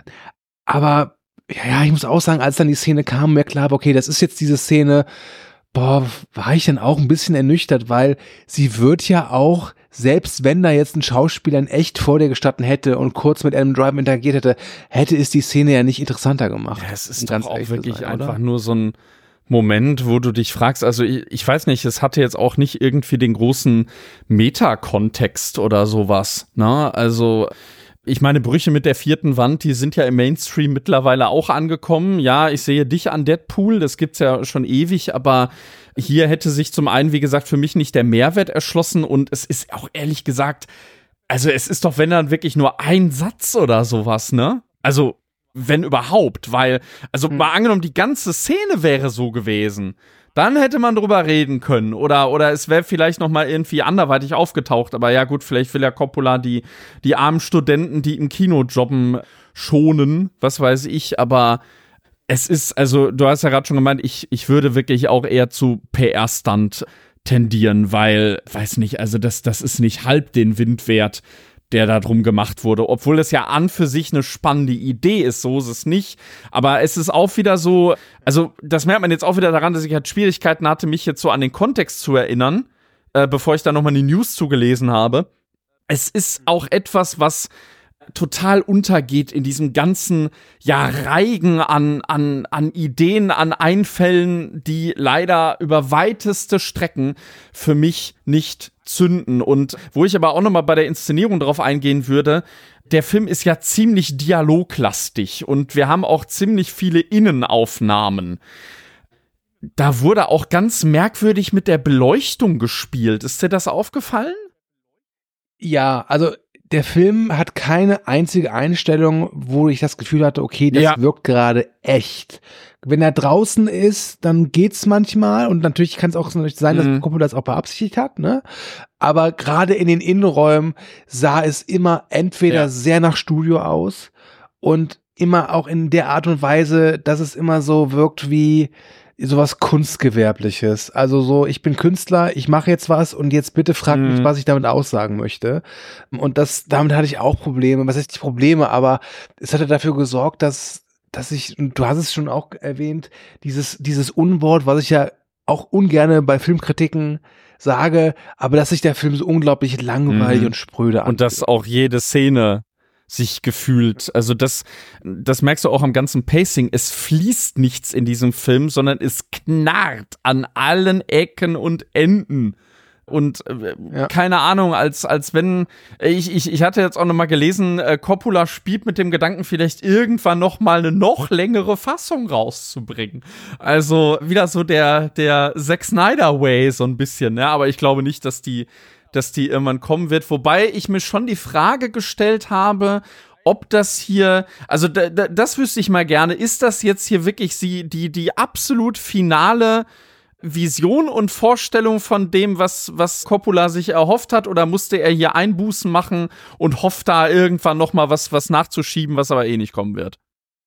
Aber, ja, ich muss auch sagen, als dann die Szene kam, mir klar, okay, das ist jetzt diese Szene, boah, war ich dann auch ein bisschen ernüchtert, weil sie wird ja auch, selbst wenn da jetzt ein Schauspieler in echt vor dir gestanden hätte und kurz mit Adam Driver interagiert hätte, hätte es die Szene ja nicht interessanter gemacht. Ja, es ist doch auch wirklich sein, einfach oder? Nur so ein Moment, wo du dich fragst, also ich, ich weiß nicht, es hatte jetzt auch nicht irgendwie den großen Meta-Kontext oder sowas, ne? Also ich meine, Brüche mit der vierten Wand, die sind ja im Mainstream mittlerweile auch angekommen. Ja, ich sehe dich an Deadpool, das gibt's ja schon ewig, aber hier hätte sich zum einen, wie gesagt, für mich nicht der Mehrwert erschlossen und es ist auch ehrlich gesagt, also es ist doch, wenn dann wirklich nur ein Satz oder sowas, ne? Also, wenn überhaupt, weil, also mal angenommen, die ganze Szene wäre so gewesen, dann hätte man drüber reden können. Oder, oder es wäre vielleicht noch mal irgendwie anderweitig aufgetaucht. Aber ja gut, vielleicht will ja Coppola die, die armen Studenten, die im Kino jobben, schonen. Was weiß ich. Aber es ist, also du hast ja gerade schon gemeint, ich, ich würde wirklich auch eher zu P R-Stunt tendieren. Weil, weiß nicht, also das, das ist nicht halb den Wind wert, der da drum gemacht wurde, obwohl es ja an für sich eine spannende Idee ist, so ist es nicht, aber es ist auch wieder so, also das merkt man jetzt auch wieder daran, dass ich halt Schwierigkeiten hatte, mich jetzt so an den Kontext zu erinnern, äh, bevor ich da nochmal die News zugelesen habe. Es ist auch etwas, was total untergeht in diesem ganzen, ja, Reigen an, an, an Ideen, an Einfällen, die leider über weiteste Strecken für mich nicht zünden. Und wo ich aber auch nochmal bei der Inszenierung drauf eingehen würde, der Film ist ja ziemlich dialoglastig und wir haben auch ziemlich viele Innenaufnahmen. Da wurde auch ganz merkwürdig mit der Beleuchtung gespielt. Ist dir das aufgefallen? Ja, also der Film hat keine einzige Einstellung, wo ich das Gefühl hatte, okay, das ja. wirkt gerade echt. Wenn er draußen ist, dann geht's manchmal und natürlich kann es auch sein, dass mhm. Coppola das auch beabsichtigt hat, ne? Aber gerade in den Innenräumen sah es immer entweder ja. sehr nach Studio aus und immer auch in der Art und Weise, dass es immer so wirkt wie sowas Kunstgewerbliches. Also so, ich bin Künstler, ich mache jetzt was und jetzt bitte frag mich, mhm. was ich damit aussagen möchte. Und das, damit hatte ich auch Probleme. Was heißt die Probleme? Aber es hatte dafür gesorgt, dass, dass ich, du hast es schon auch erwähnt, dieses, dieses Unwort, was ich ja auch ungerne bei Filmkritiken sage, aber dass sich der Film so unglaublich langweilig mhm. und spröde anfühlt. Und dass auch jede Szene sich gefühlt, also das, das merkst du auch am ganzen Pacing, es fließt nichts in diesem Film, sondern es knarrt an allen Ecken und Enden. Und äh, ja. keine Ahnung, als als wenn, ich, ich, ich hatte jetzt auch noch mal gelesen, äh, Coppola spielt mit dem Gedanken, vielleicht irgendwann noch mal eine noch längere Fassung rauszubringen. Also wieder so der, der Zack Snyder Way so ein bisschen, ne? Aber ich glaube nicht, dass die dass die irgendwann kommen wird. Wobei ich mir schon die Frage gestellt habe, ob das hier, also d- d- das wüsste ich mal gerne, ist das jetzt hier wirklich die, die, die absolut finale Vision und Vorstellung von dem, was, was Coppola sich erhofft hat, oder musste er hier Einbußen machen und hofft da irgendwann noch mal was, was nachzuschieben, was aber eh nicht kommen wird?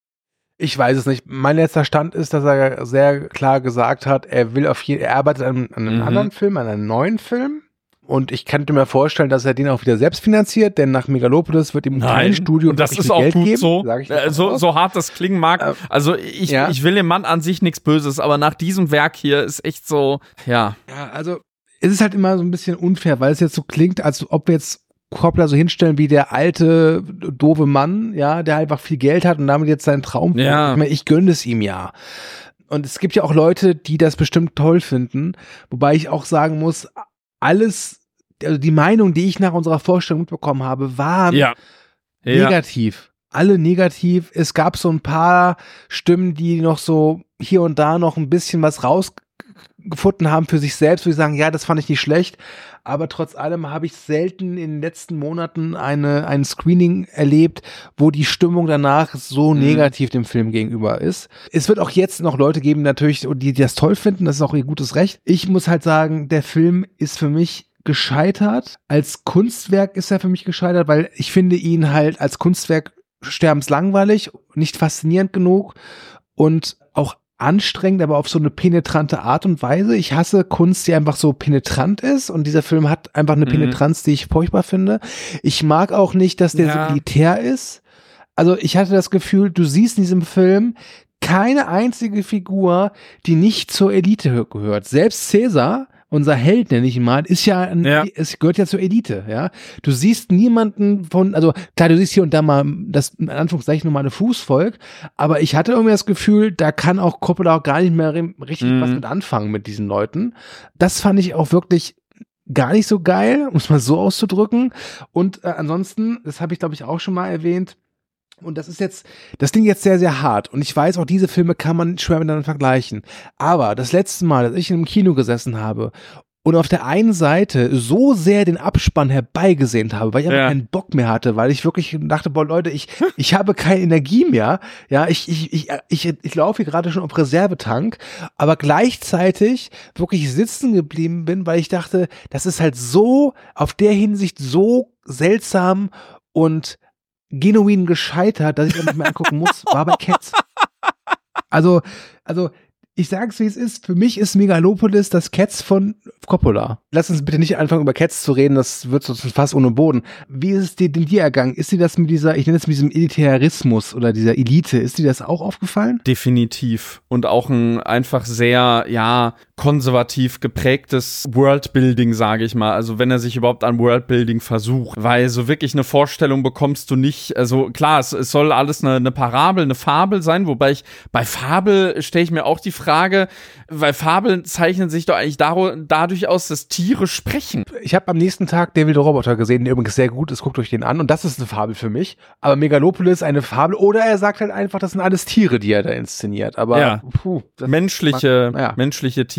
Ich weiß es nicht. Mein letzter Stand ist, dass er sehr klar gesagt hat, er will auf jeden, er arbeitet an, an einem mhm. anderen Film, an einem neuen Film. Und ich könnte mir vorstellen, dass er den auch wieder selbst finanziert, denn nach Megalopolis wird ihm kein Studio und das ist auch Geld gut geben, so. Ich äh, so. So hart das klingen mag. Äh, also ich, ja. ich will dem Mann an sich nichts Böses, aber nach diesem Werk hier ist echt so, ja. Ja, also es ist halt immer so ein bisschen unfair, weil es jetzt so klingt, als ob wir jetzt Coppola so hinstellen wie der alte, doofe Mann, ja, der einfach viel Geld hat und damit jetzt seinen Traum. Ja. Ich meine, ich gönne es ihm ja. Und es gibt ja auch Leute, die das bestimmt toll finden, wobei ich auch sagen muss, alles, also die Meinung, die ich nach unserer Vorstellung mitbekommen habe, waren ja. negativ. Ja. Alle negativ. Es gab so ein paar Stimmen, die noch so hier und da noch ein bisschen was rausgefunden haben für sich selbst, wo sie sagen, ja, das fand ich nicht schlecht. Aber trotz allem habe ich selten in den letzten Monaten eine, ein Screening erlebt, wo die Stimmung danach so mhm. negativ dem Film gegenüber ist. Es wird auch jetzt noch Leute geben, natürlich, die, die das toll finden. Das ist auch ihr gutes Recht. Ich muss halt sagen, der Film ist für mich gescheitert. Als Kunstwerk ist er für mich gescheitert, weil ich finde ihn halt als Kunstwerk sterbenslangweilig, nicht faszinierend genug und auch anstrengend, aber auf so eine penetrante Art und Weise. Ich hasse Kunst, die einfach so penetrant ist, und dieser Film hat einfach eine mhm. Penetranz, die ich furchtbar finde. Ich mag auch nicht, dass der ja. so elitär ist. Also ich hatte das Gefühl, du siehst in diesem Film keine einzige Figur, die nicht zur Elite gehört. Selbst Cäsar, unser Held, nenne ich ihn mal, ist ja, ein, ja, es gehört ja zur Elite, ja. Du siehst niemanden von, also klar, du siehst hier und da mal das, in Anführungszeichen, normale Fußvolk, aber ich hatte irgendwie das Gefühl, da kann auch Coppola auch gar nicht mehr richtig mhm. was mit anfangen mit diesen Leuten. Das fand ich auch wirklich gar nicht so geil, um es mal so auszudrücken. Und äh, ansonsten, das habe ich glaube ich auch schon mal erwähnt, und das ist jetzt, das klingt jetzt sehr, sehr hart. Und ich weiß, auch diese Filme kann man schwer miteinander vergleichen. Aber das letzte Mal, dass ich in einem Kino gesessen habe und auf der einen Seite so sehr den Abspann herbeigesehnt habe, weil ich einfach ja. keinen Bock mehr hatte, weil ich wirklich dachte, boah Leute, ich ich habe keine Energie mehr. Ja, ich ich ich ich, ich laufe hier gerade schon auf Reservetank, aber gleichzeitig wirklich sitzen geblieben bin, weil ich dachte, das ist halt so, auf der Hinsicht so seltsam und genuin gescheitert, dass ich das nicht mehr angucken muss, war bei Cats. Also, also, ich sag's wie es ist, für mich ist Megalopolis das Cats von Coppola. Lass uns bitte nicht anfangen, über Cats zu reden, das wird sonst fast ohne Boden. Wie ist es dir denn dir ergangen? Ist dir das mit dieser, ich nenne es mit diesem Elitarismus oder dieser Elite, ist dir das auch aufgefallen? Definitiv. Und auch ein einfach sehr, ja, konservativ geprägtes Worldbuilding, sage ich mal. Also wenn er sich überhaupt an Worldbuilding versucht. Weil so wirklich eine Vorstellung bekommst du nicht. Also klar, es, es soll alles eine, eine Parabel, eine Fabel sein. Wobei ich, bei Fabel stelle ich mir auch die Frage, weil Fabeln zeichnen sich doch eigentlich dar- dadurch aus, dass Tiere sprechen. Ich habe am nächsten Tag der wilde Roboter gesehen, der übrigens sehr gut ist. Guckt euch den an. Und das ist eine Fabel für mich. Aber Megalopolis eine Fabel. Oder er sagt halt einfach, das sind alles Tiere, die er da inszeniert. Aber ja. puh, menschliche, mag, ja. menschliche Tiere.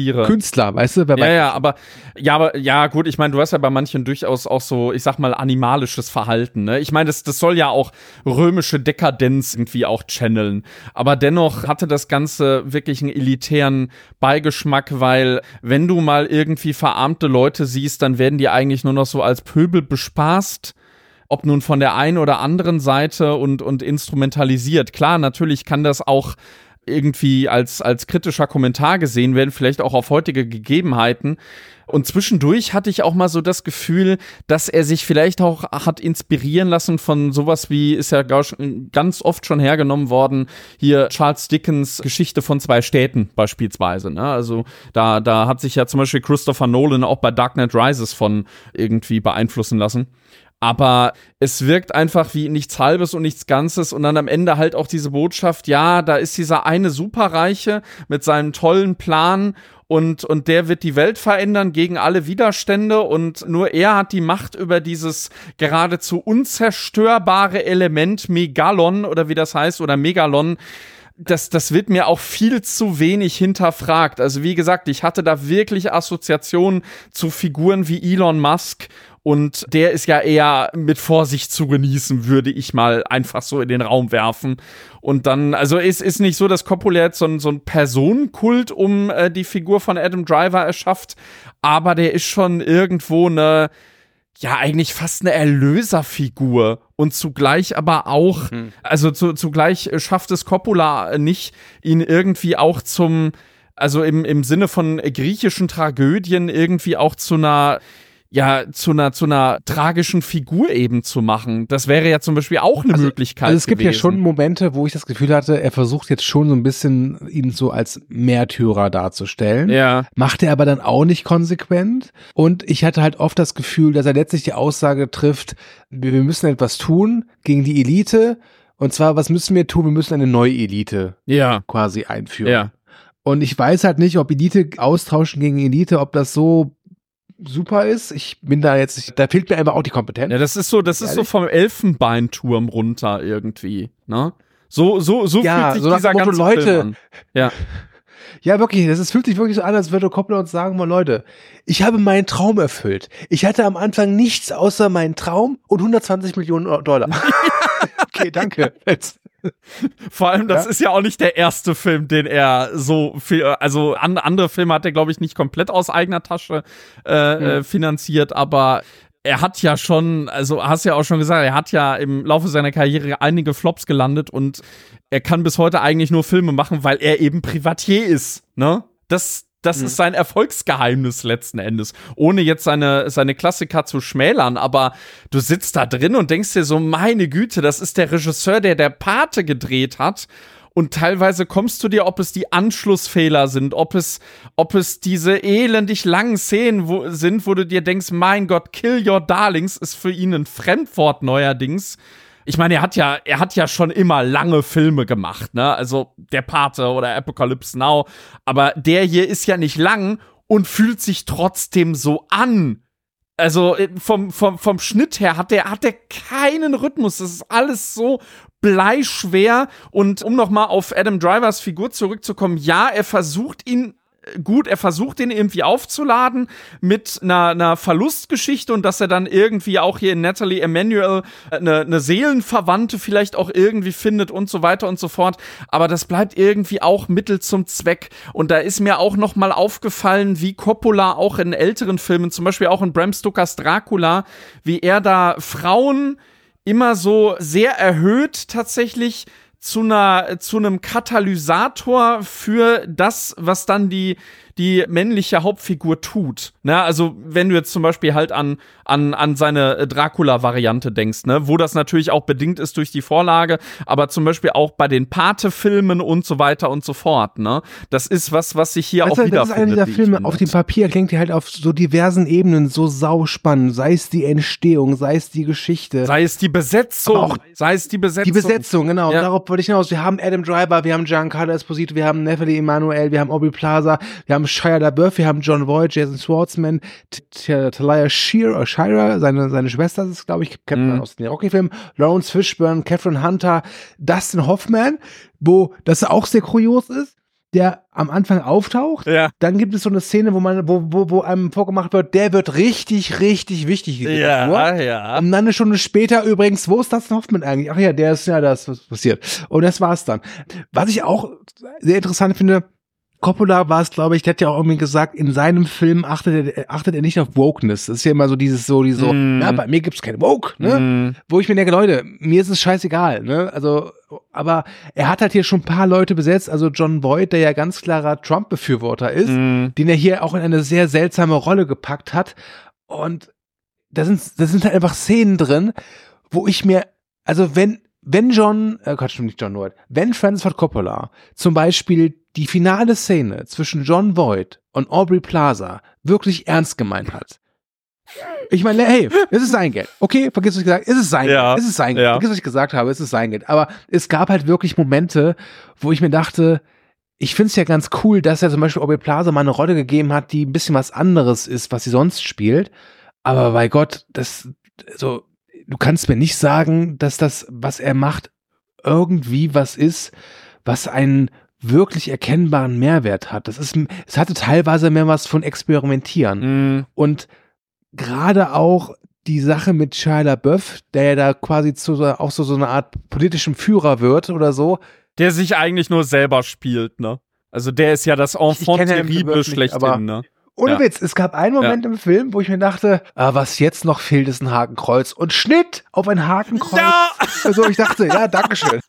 Satire. Künstler, weißt du? Wer ja, ja, aber, ja, aber, ja, gut, ich meine, du hast ja bei manchen durchaus auch so, ich sag mal, animalisches Verhalten, ne? Ich meine, das, das soll ja auch römische Dekadenz irgendwie auch channeln. Aber dennoch hatte das Ganze wirklich einen elitären Beigeschmack, weil, wenn du mal irgendwie verarmte Leute siehst, dann werden die eigentlich nur noch so als Pöbel bespaßt. Ob nun von der einen oder anderen Seite und, und instrumentalisiert. Klar, natürlich kann das auch irgendwie als, als kritischer Kommentar gesehen werden, vielleicht auch auf heutige Gegebenheiten. Und zwischendurch hatte ich auch mal so das Gefühl, dass er sich vielleicht auch hat inspirieren lassen von sowas wie, ist ja ganz oft schon hergenommen worden, hier Charles Dickens Geschichte von zwei Städten beispielsweise. Ne? Also da, da hat sich ja zum Beispiel Christopher Nolan auch bei Dark Knight Rises von irgendwie beeinflussen lassen. Aber es wirkt einfach wie nichts Halbes und nichts Ganzes und dann am Ende halt auch diese Botschaft, ja, da ist dieser eine Superreiche mit seinem tollen Plan und, und der wird die Welt verändern gegen alle Widerstände und nur er hat die Macht über dieses geradezu unzerstörbare Element Megalon oder wie das heißt oder Megalon. Das, das wird mir auch viel zu wenig hinterfragt. Also wie gesagt, ich hatte da wirklich Assoziationen zu Figuren wie Elon Musk und der ist ja eher mit Vorsicht zu genießen, würde ich mal einfach so in den Raum werfen. Und dann, also es ist nicht so, dass Coppola jetzt so ein, so ein Personenkult um äh, die Figur von Adam Driver erschafft, aber der ist schon irgendwo eine, ja, eigentlich fast eine Erlöserfigur und zugleich aber auch, hm. also zu, zugleich schafft es Coppola nicht, ihn irgendwie auch zum, also im, im Sinne von griechischen Tragödien irgendwie auch zu einer, ja, zu einer, zu einer tragischen Figur eben zu machen. Das wäre ja zum Beispiel auch eine also, Möglichkeit Also es gibt gewesen. ja schon Momente, wo ich das Gefühl hatte, er versucht jetzt schon so ein bisschen, ihn so als Märtyrer darzustellen. Ja. Macht er aber dann auch nicht konsequent. Und ich hatte halt oft das Gefühl, dass er letztlich die Aussage trifft, wir müssen etwas tun gegen die Elite. Und zwar, was müssen wir tun? Wir müssen eine neue Elite ja. quasi einführen. Ja. Und ich weiß halt nicht, ob Elite austauschen gegen Elite, ob das so super ist. Ich bin da jetzt, da fehlt mir einfach auch die Kompetenz. Ja, das ist so, das ist so vom Elfenbeinturm runter irgendwie, ne? So, so, so ja, fühlt sich so dieser Motto, ganze Leute, Film an. Ja. Ja, wirklich, das ist, fühlt sich wirklich so an, als würde Coppola uns sagen, mal Leute, ich habe meinen Traum erfüllt. Ich hatte am Anfang nichts außer meinen Traum und hundertzwanzig Millionen Dollar. Okay, danke. Jetzt. Vor allem, das ja? ist ja auch nicht der erste Film, den er so viel, also an, andere Filme hat er, glaube ich, nicht komplett aus eigener Tasche äh, mhm. äh, finanziert, aber er hat ja schon, also hast ja auch schon gesagt, er hat ja im Laufe seiner Karriere einige Flops gelandet und er kann bis heute eigentlich nur Filme machen, weil er eben Privatier ist, ne? Das Das mhm. ist sein Erfolgsgeheimnis letzten Endes. Ohne jetzt seine, seine Klassiker zu schmälern, aber du sitzt da drin und denkst dir so, meine Güte, das ist der Regisseur, der der Pate gedreht hat. Und teilweise kommst du dir, ob es die Anschlussfehler sind, ob es, ob es diese elendig langen Szenen wo, sind, wo du dir denkst, mein Gott, Kill Your Darlings ist für ihn ein Fremdwort neuerdings. Ich meine, er hat ja, er hat ja schon immer lange Filme gemacht, ne? Also Der Pate oder Apocalypse Now. Aber der hier ist ja nicht lang und fühlt sich trotzdem so an. Also vom, vom, vom Schnitt her hat der, hat der keinen Rhythmus. Das ist alles so bleischwer. Und um noch mal auf Adam Drivers Figur zurückzukommen, ja, er versucht ihn gut, er versucht ihn irgendwie aufzuladen mit einer, einer Verlustgeschichte und dass er dann irgendwie auch hier in Natalie Emmanuel eine, eine Seelenverwandte vielleicht auch irgendwie findet und so weiter und so fort. Aber das bleibt irgendwie auch Mittel zum Zweck. Und da ist mir auch noch mal aufgefallen, wie Coppola auch in älteren Filmen, zum Beispiel auch in Bram Stokers Dracula, wie er da Frauen immer so sehr erhöht tatsächlich zu einer, zu einem Katalysator für das, was dann die, die männliche Hauptfigur tut. Ne? Also, wenn du jetzt zum Beispiel halt an, an, an seine Dracula-Variante denkst, ne? Wo das natürlich auch bedingt ist durch die Vorlage, aber zum Beispiel auch bei den Pate-Filmen und so weiter und so fort. Ne? Das ist was, was sich hier weißt auch du, wiederfindet. Das ist einer dieser Filme, auf dem Papier klingt die halt auf so diversen Ebenen so sauspannend. Sei es die Entstehung, sei es die Geschichte. Sei es die Besetzung. Auch sei es die Besetzung. Die Besetzung, genau. Ja. Darauf wollte ich hinaus. Wir haben Adam Driver, wir haben Giancarlo Esposito, wir haben Natalie Emmanuel, wir haben Aubrey Plaza, wir haben Shia LaBeouf, wir haben John Voight, Jason Schwartzman, Talia Shire, Shira, seine, seine Schwester ist, glaube ich, kennt man mm. aus den Rocky-Filmen, Lawrence Fishburne, Catherine Hunter, Dustin Hoffman, wo das auch sehr kurios ist. der am Anfang auftaucht. Ja. Dann gibt es so eine Szene, wo man, wo, wo, wo einem vorgemacht wird, der wird richtig, richtig wichtig. Ja, ja. Und dann eine Stunde später übrigens, wo ist Dustin Hoffman eigentlich? Ach ja, der ist ja das, was passiert. Und das war's dann. Was ich auch sehr interessant finde, Coppola war es, glaube ich, der hat ja auch irgendwie gesagt, in seinem Film achtet er, achtet er nicht auf Wokeness. Das ist ja immer so dieses, so, die so, Mm. ja, bei mir gibt's kein Woke, ne? Mm. Wo ich mir denke, Leute, mir ist es scheißegal, ne? Also, aber er hat halt hier schon ein paar Leute besetzt, also John Boyd, der ja ganz klarer Trump-Befürworter ist, Mm. den er hier auch in eine sehr seltsame Rolle gepackt hat. Und da sind, da sind halt einfach Szenen drin, wo ich mir, also wenn, wenn John, äh, Quatsch, nicht John Boyd, wenn Francis Ford Coppola zum Beispiel die finale Szene zwischen John Boyd und Aubrey Plaza wirklich ernst gemeint hat. Ich meine, hey, es ist sein Geld. Okay, vergiss, was ich gesagt habe, es ist sein Ja, Geld. Es ist sein Geld. ja. Vergiss, was ich gesagt habe, es ist sein Geld. Aber es gab halt wirklich Momente, wo ich mir dachte, ich finde es ja ganz cool, dass er zum Beispiel Aubrey Plaza mal eine Rolle gegeben hat, die ein bisschen was anderes ist, was sie sonst spielt. Aber bei Gott, das, so, du kannst mir nicht sagen, dass das, was er macht, irgendwie was ist, was einen wirklich erkennbaren Mehrwert hat. Das ist, es hatte teilweise mehr was von Experimentieren. Mm. Und gerade auch die Sache mit Shia LaBeouf, der ja da quasi zu so, auch so, so eine Art politischem Führer wird oder so. Der sich eigentlich nur selber spielt, ne? Also der ist ja das Enfant kenn ja den terrible wirklich nicht, aber- schlechthin, ne? Ohne Ja. Witz, es gab einen Moment im Film, wo ich mir dachte, ah, was jetzt noch fehlt, ist ein Hakenkreuz. Und Schnitt auf ein Hakenkreuz. Ja! Also ich dachte, ja, dankeschön.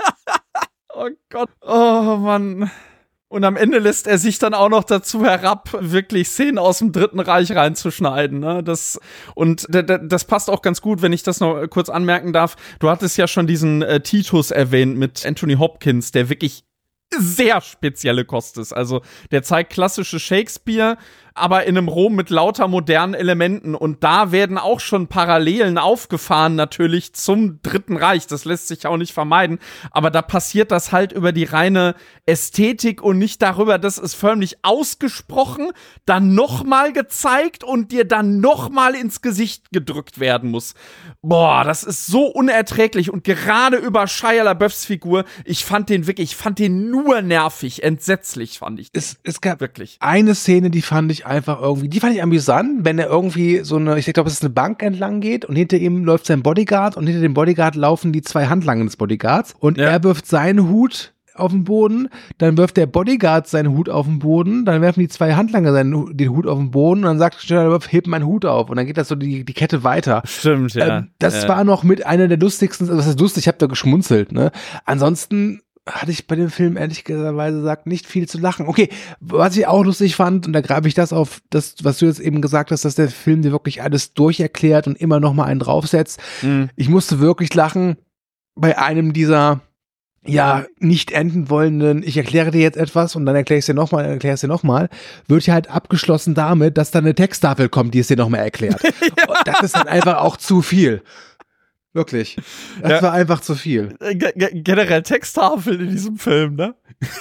Oh Gott. Oh Mann. Und am Ende lässt er sich dann auch noch dazu herab, wirklich Szenen aus dem Dritten Reich reinzuschneiden. Ne? Das, und d- d- das passt auch ganz gut, wenn ich das noch kurz anmerken darf. Du hattest ja schon diesen äh, Titus erwähnt mit Anthony Hopkins, der wirklich sehr spezielle Kost ist. Also der zeigt klassische Shakespeare, aber in einem Rom mit lauter modernen Elementen. Und da werden auch schon Parallelen aufgefahren natürlich zum Dritten Reich. Das lässt sich auch nicht vermeiden. Aber da passiert das halt über die reine Ästhetik und nicht darüber, dass es förmlich ausgesprochen, dann nochmal gezeigt und dir dann nochmal ins Gesicht gedrückt werden muss. Boah, das ist so unerträglich. Und gerade über Shia LaBeoufs Figur, ich fand den wirklich, ich fand den nur nervig, entsetzlich fand ich. Es, es gab Wirklich. eine Szene, die fand ich einfach irgendwie, die fand ich amüsant, wenn er irgendwie so eine, ich glaube, es ist eine Bank entlang geht und hinter ihm läuft sein Bodyguard und hinter dem Bodyguard laufen die zwei Handlanger des Bodyguards und Ja. er wirft seinen Hut auf den Boden, dann wirft der Bodyguard seinen Hut auf den Boden, dann werfen die zwei Handlanger seinen, Hu- den Hut auf den Boden und dann sagt Shia, heb meinen Hut auf und dann geht das so die, die Kette weiter. Stimmt, ja. Ähm, das ja. war noch mit einer der lustigsten, also das ist lustig, ich habe da geschmunzelt, ne? Ansonsten hatte ich bei dem Film ehrlich gesagt nicht viel zu lachen. Okay, was ich auch lustig fand, und da greife ich das auf, das, was du jetzt eben gesagt hast, dass der Film dir wirklich alles durcherklärt und immer noch mal einen draufsetzt. Mhm. Ich musste wirklich lachen bei einem dieser, ja, nicht enden wollenden, ich erkläre dir jetzt etwas und dann erkläre ich es dir nochmal, dann erkläre ich es dir nochmal, wird ja halt abgeschlossen damit, dass da eine Texttafel kommt, die es dir nochmal erklärt. Und das ist dann einfach auch zu viel. Wirklich. Das Ja. war einfach zu viel. G g- generell Texttafeln in diesem Film, ne?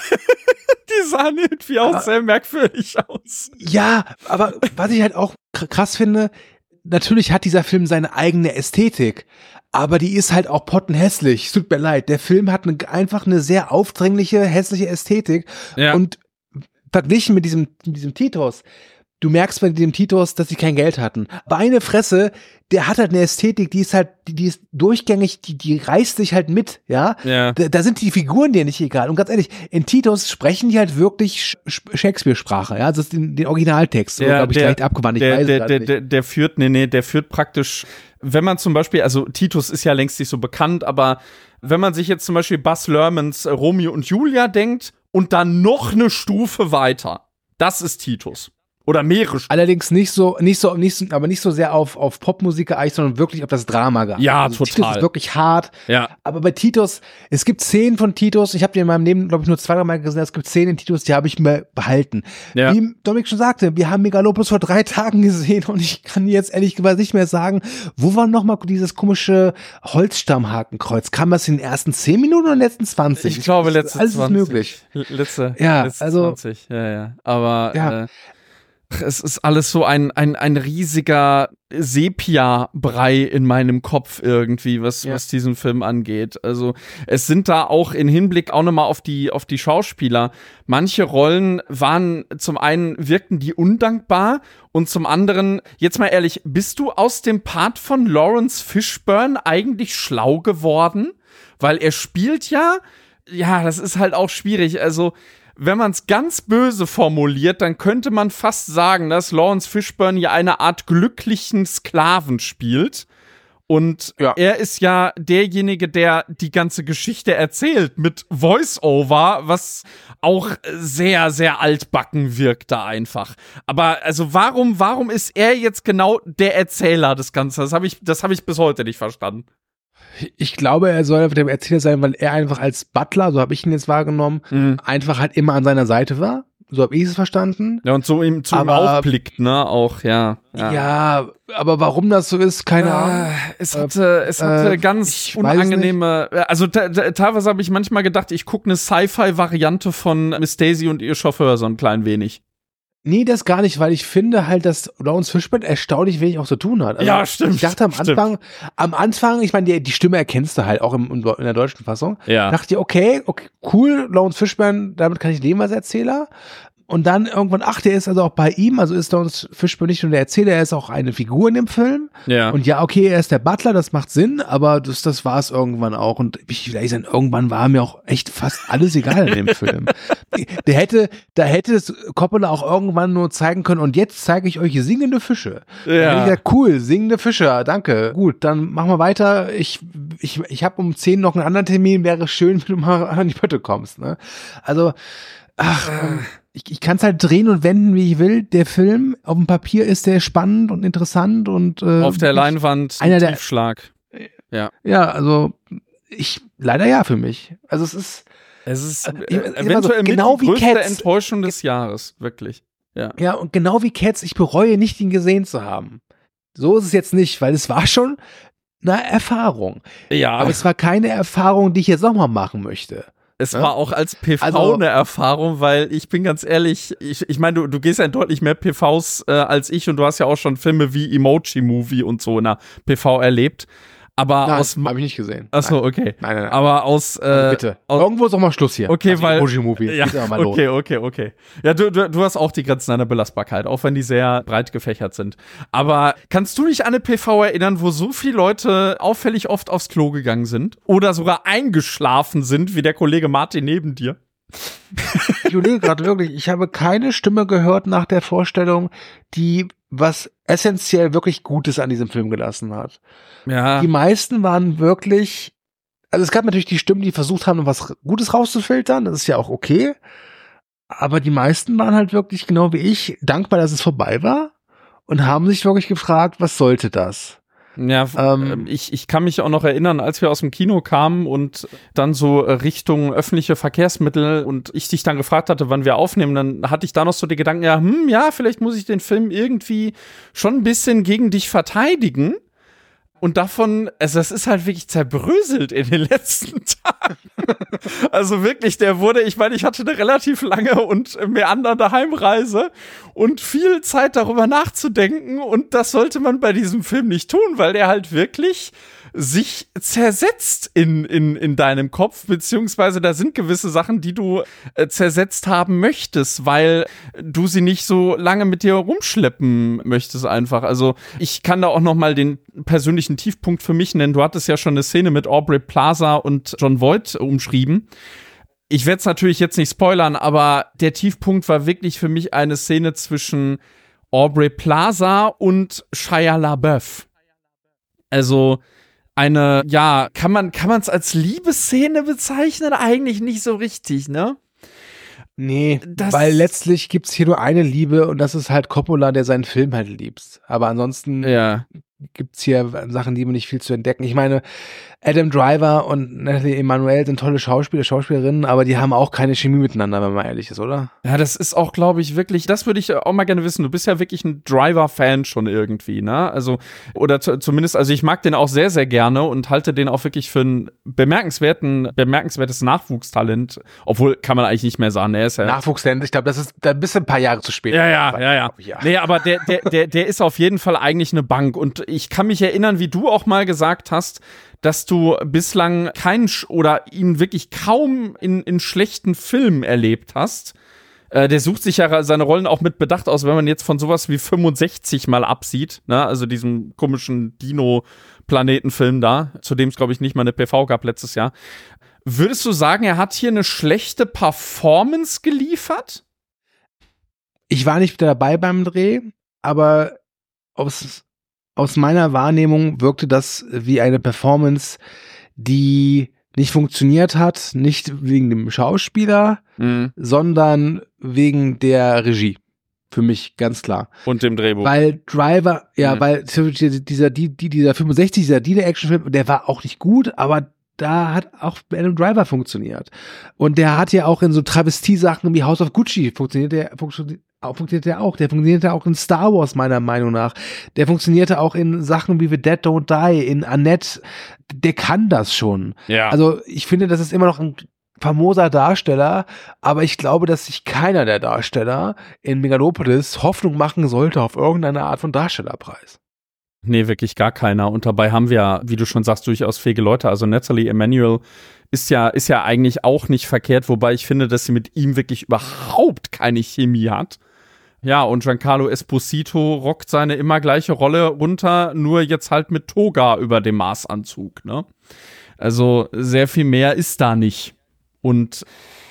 Die sahen irgendwie auch Aber- sehr merkwürdig aus. Ja, aber was ich halt auch kr- krass finde, natürlich hat dieser Film seine eigene Ästhetik, aber die ist halt auch pottenhässlich. Es tut mir leid. Der Film hat eine, einfach eine sehr aufdringliche, hässliche Ästhetik Ja. und verglichen mit diesem, mit diesem Titus, du merkst bei dem Titus, dass sie kein Geld hatten. Meine Fresse, der hat halt eine Ästhetik, die ist halt, die, die ist durchgängig, die, die reißt sich halt mit, ja. Ja. Da, da sind die Figuren dir nicht egal. Und ganz ehrlich, in Titus sprechen die halt wirklich Sch- Shakespeare-Sprache, ja. Das ist den, den Originaltext, so, glaube ich, der- leicht abgewandt. Ich der, weiß der, es der, grad der, nicht. der führt, nee, nee, der führt praktisch, wenn man zum Beispiel, also Titus ist ja längst nicht so bekannt, aber wenn man sich jetzt zum Beispiel Baz Luhrmanns äh, Romeo und Julia denkt und dann noch eine Stufe weiter, das ist Titus. Oder mehrere Stufen. Allerdings nicht so, nicht so, nicht so, aber nicht so sehr auf, auf Popmusik geeicht, sondern wirklich auf das Drama geeicht. Ja, also Titus total. ist wirklich hart. Ja. Aber bei Titus, es gibt Szenen von Titus, ich habe die in meinem Leben, glaube ich, nur zwei, drei Mal gesehen, es gibt Szenen in Titus, die habe ich mir behalten. Ja. Wie Dominik schon sagte, wir haben Megalopolis vor drei Tagen gesehen und ich kann jetzt ehrlich gesagt nicht mehr sagen, wo war nochmal dieses komische Holzstammhakenkreuz? Kam das in den ersten zehn Minuten oder in den letzten zwanzig? Ich glaube, Das- letzte alles zwanzig. ist möglich. L- Letzte, Ja, letzte also- zwanzig, ja, ja. Aber, Ja. Äh, Es ist alles so ein, ein, ein riesiger Sepia-Brei in meinem Kopf irgendwie, was, ja. was diesen Film angeht. Also es sind da auch in Hinblick auch nochmal auf die, auf die Schauspieler. Manche Rollen waren, zum einen wirkten die undankbar und zum anderen, jetzt mal ehrlich, bist du aus dem Part von Lawrence Fishburne eigentlich schlau geworden? Weil er spielt ja, ja, das ist halt auch schwierig, also wenn man es ganz böse formuliert, dann könnte man fast sagen, dass Lawrence Fishburne ja eine Art glücklichen Sklaven spielt. Und ja. er ist ja derjenige, der die ganze Geschichte erzählt mit Voice-Over, was auch sehr, sehr altbacken wirkt da einfach. Aber also warum, warum ist er jetzt genau der Erzähler des Ganzen? Das habe ich, das habe ich bis heute nicht verstanden. Ich glaube, er soll der Erzähler sein, weil er einfach als Butler, so habe ich ihn jetzt wahrgenommen, mhm. einfach halt immer an seiner Seite war. So habe ich es verstanden. Ja, und so ihm zu ihm aufblickt, ne, auch, ja, ja. Ja, aber warum das so ist, keine äh, Ahnung. Es hatte, äh, es hatte äh, ganz unangenehme, also teilweise habe ich manchmal gedacht, ich gucke eine Sci-Fi-Variante von Miss Daisy und ihr Chauffeur so ein klein wenig. Nee, das gar nicht, weil ich finde halt, dass Lawrence Fishburne erstaunlich wenig auch zu tun hat. Also ja, stimmt. Ich dachte am stimmt. Anfang, am Anfang, ich meine, die, die Stimme erkennst du halt auch im, in der deutschen Fassung. Ja. Dachte ich, okay, okay, cool, Lawrence Fishburne, damit kann ich leben als Erzähler. Und dann irgendwann, ach, der ist also auch bei ihm, also ist Lawrence Fishburne nicht nur der Erzähler, er ist auch eine Figur in dem Film. Ja. Und ja, okay, er ist der Butler, das macht Sinn, aber das, das war es irgendwann auch. Und ich will ehrlich sagen, irgendwann war mir auch echt fast alles egal in dem Film. Der hätte, da hätte es Coppola auch irgendwann nur zeigen können, und jetzt zeige ich euch singende Fische. Ja. Ja, cool, singende Fische, danke. Gut, dann machen wir weiter. Ich, ich, ich habe um zehn noch einen anderen Termin, wäre schön, wenn du mal an die Pötte kommst. Ne? Also, ach, äh. ich, ich kann es halt drehen und wenden, wie ich will. Der Film auf dem Papier ist sehr spannend und interessant und äh, auf der Leinwand einer ein der Tiefschlag. Ja. Ja, also ich leider ja für mich. Also es ist es ist also, eventuell so, genau mit die wie größte Cats, Enttäuschung des Jahres, wirklich. Ja. Ja, und genau wie Cats, ich bereue nicht, ihn gesehen zu haben. So ist es jetzt nicht, weil es war schon eine Erfahrung. Ja. Aber es war keine Erfahrung, die ich jetzt nochmal machen möchte. Es ja? war auch als P V also, eine Erfahrung, weil ich bin ganz ehrlich, ich, ich meine, du, du gehst ja in deutlich mehr P Vs äh, als ich, und du hast ja auch schon Filme wie Emoji Movie und so in der P V erlebt. Aber nein, aus habe ich nicht gesehen. Achso, okay. Nein, nein, nein. Aber aus äh, also bitte. Aus, Irgendwo ist auch mal Schluss hier. Okay, also weil Emoji Movie. Ja, mal okay, los. okay, okay. Ja, du, du, du hast auch die Grenzen deiner Belastbarkeit, auch wenn die sehr breit gefächert sind. Aber kannst du dich an eine P V erinnern, wo so viele Leute auffällig oft aufs Klo gegangen sind oder sogar eingeschlafen sind, wie der Kollege Martin neben dir? Ich überlege gerade wirklich, ich habe keine Stimme gehört nach der Vorstellung, die was essentiell wirklich Gutes an diesem Film gelassen hat. Ja. Die meisten waren wirklich, also es gab natürlich die Stimmen, die versucht haben, was Gutes rauszufiltern, das ist ja auch okay, aber die meisten waren halt wirklich, genau wie ich, dankbar, dass es vorbei war und haben sich wirklich gefragt, was sollte das? Ja, ähm, ich, ich kann mich auch noch erinnern, als wir aus dem Kino kamen und dann so Richtung öffentliche Verkehrsmittel und ich dich dann gefragt hatte, wann wir aufnehmen, dann hatte ich da noch so die Gedanken, ja, hm, ja, vielleicht muss ich den Film irgendwie schon ein bisschen gegen dich verteidigen. Und davon, also das ist halt wirklich zerbröselt in den letzten Tagen. Also wirklich, der wurde, ich meine, ich hatte eine relativ lange und meandernde Heimreise und viel Zeit darüber nachzudenken, und das sollte man bei diesem Film nicht tun, weil der halt wirklich sich zersetzt in, in, in deinem Kopf, beziehungsweise da sind gewisse Sachen, die du äh, zersetzt haben möchtest, weil du sie nicht so lange mit dir rumschleppen möchtest einfach. Also ich kann da auch noch mal den persönlichen Tiefpunkt für mich nennen. Du hattest ja schon eine Szene mit Aubrey Plaza und Jon Voight umschrieben. Ich werde es natürlich jetzt nicht spoilern, aber der Tiefpunkt war wirklich für mich eine Szene zwischen Aubrey Plaza und Shia LaBeouf. Also eine, ja, kann man kann man es als Liebesszene bezeichnen? Eigentlich nicht so richtig, ne? Nee, das weil letztlich gibt's hier nur eine Liebe, und das ist halt Coppola, der seinen Film halt liebt. Aber ansonsten ja. gibt's hier Sachen, die mir nicht viel zu entdecken. Ich meine, Adam Driver und Nathalie Emmanuel sind tolle Schauspieler, Schauspielerinnen, aber die haben auch keine Chemie miteinander, wenn man ehrlich ist, oder? Ja, das ist auch, glaube ich, wirklich, das würde ich auch mal gerne wissen. Du bist ja wirklich ein Driver-Fan schon irgendwie, ne? Also, oder zu, zumindest, also ich mag den auch sehr, sehr gerne und halte den auch wirklich für einen bemerkenswerten, bemerkenswertes Nachwuchstalent. Obwohl, kann man eigentlich nicht mehr sagen, er ist ja. Nachwuchstalent, ich glaube, das ist da bist du ein paar Jahre zu spät. Ja, ja, ja, ja. ja. Nee, aber der, der, der, der ist auf jeden Fall eigentlich eine Bank. Und ich kann mich erinnern, wie du auch mal gesagt hast, dass du bislang keinen Sch- oder ihn wirklich kaum in, in schlechten Filmen erlebt hast. Äh, der sucht sich ja seine Rollen auch mit Bedacht aus, wenn man jetzt von sowas wie fünfundsechzig mal absieht, ne? Also diesem komischen Dino-Planetenfilm da, zu dem es, glaube ich, nicht mal eine P V gab letztes Jahr. Würdest du sagen, er hat hier eine schlechte Performance geliefert? Ich war nicht dabei beim Dreh, aber aus, aus meiner Wahrnehmung wirkte das wie eine Performance, die nicht funktioniert hat, nicht wegen dem Schauspieler, mhm. sondern wegen der Regie. Für mich ganz klar. Und dem Drehbuch. Weil Driver, ja, mhm. weil dieser, die, dieser fünfundsechzig, dieser Dino-Action-Film, der war auch nicht gut, aber da hat auch Adam Driver funktioniert. Und der hat ja auch in so Travestie-Sachen wie House of Gucci funktioniert der, funktioniert, funktioniert der auch. Der funktionierte auch in Star Wars, meiner Meinung nach. Der funktionierte auch in Sachen wie The Dead Don't Die, in Annette. Der kann das schon. Ja. Also ich finde, das ist immer noch ein famoser Darsteller, aber ich glaube, dass sich keiner der Darsteller in Megalopolis Hoffnung machen sollte auf irgendeine Art von Darstellerpreis. Nee, wirklich gar keiner. Und dabei haben wir, wie du schon sagst, durchaus fähige Leute. Also Nathalie Emmanuel ist ja, ist ja eigentlich auch nicht verkehrt, wobei ich finde, dass sie mit ihm wirklich überhaupt keine Chemie hat. Ja, und Giancarlo Esposito rockt seine immer gleiche Rolle runter, nur jetzt halt mit Toga über dem Maßanzug, ne? Also sehr viel mehr ist da nicht. Und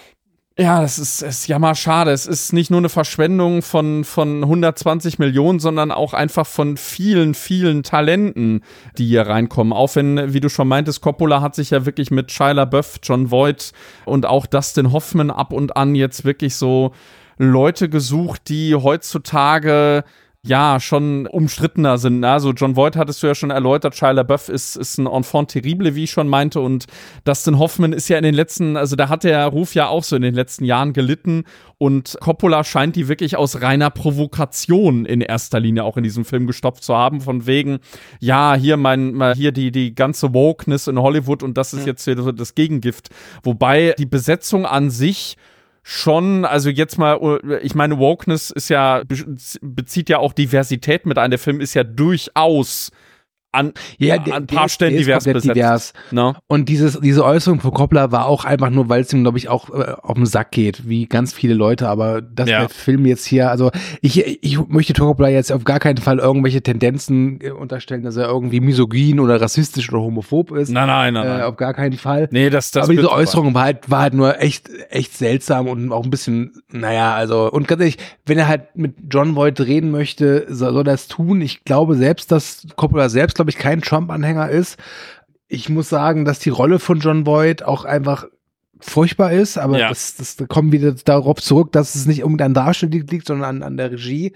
ja, das ist, ist jammerschade. Es ist nicht nur eine Verschwendung von, von hundertzwanzig Millionen, sondern auch einfach von vielen, vielen Talenten, die hier reinkommen. Auch wenn, wie du schon meintest, Coppola hat sich ja wirklich mit Shia LaBeouf, Jon Voight und auch Dustin Hoffman ab und an jetzt wirklich so Leute gesucht, die heutzutage ja schon umstrittener sind. Also Jon Voight hattest du ja schon erläutert, Shia LaBeouf ist, ist ein Enfant terrible, wie ich schon meinte, und Dustin Hoffman ist ja in den letzten, also da hat der Ruf ja auch so in den letzten Jahren gelitten, und Coppola scheint die wirklich aus reiner Provokation in erster Linie auch in diesem Film gestopft zu haben, von wegen, ja, hier mein, hier die, die ganze Wokeness in Hollywood und das ist jetzt hier das Gegengift. Wobei die Besetzung an sich schon, also jetzt mal, ich meine, Wokeness ist ja, bezieht ja auch Diversität mit ein. Der Film ist ja durchaus an, ja, an ein paar Stellen divers besetzt. Divers. No? Und dieses, diese Äußerung von Coppola war auch einfach nur, weil es ihm, glaube ich, auch äh, auf den Sack geht, wie ganz viele Leute, aber dass ja. der Film jetzt hier, also ich, ich möchte Coppola jetzt auf gar keinen Fall irgendwelche Tendenzen äh, unterstellen, dass er irgendwie misogyn oder rassistisch oder homophob ist. Nein, nein, nein. nein. Äh, auf gar keinen Fall. Nee, das, das aber diese Äußerung war halt, war halt nur echt, echt seltsam und auch ein bisschen, naja, also, und ganz ehrlich, wenn er halt mit Jon Voight reden möchte, soll, soll er es tun. Ich glaube selbst, dass Coppola selbst, glaube ich, kein Trump-Anhänger ist. Ich muss sagen, dass die Rolle von Jon Voight auch einfach furchtbar ist, aber ja. das, das, da kommen wir wieder darauf zurück, dass es nicht unbedingt an Darstellung liegt, sondern an, an der Regie.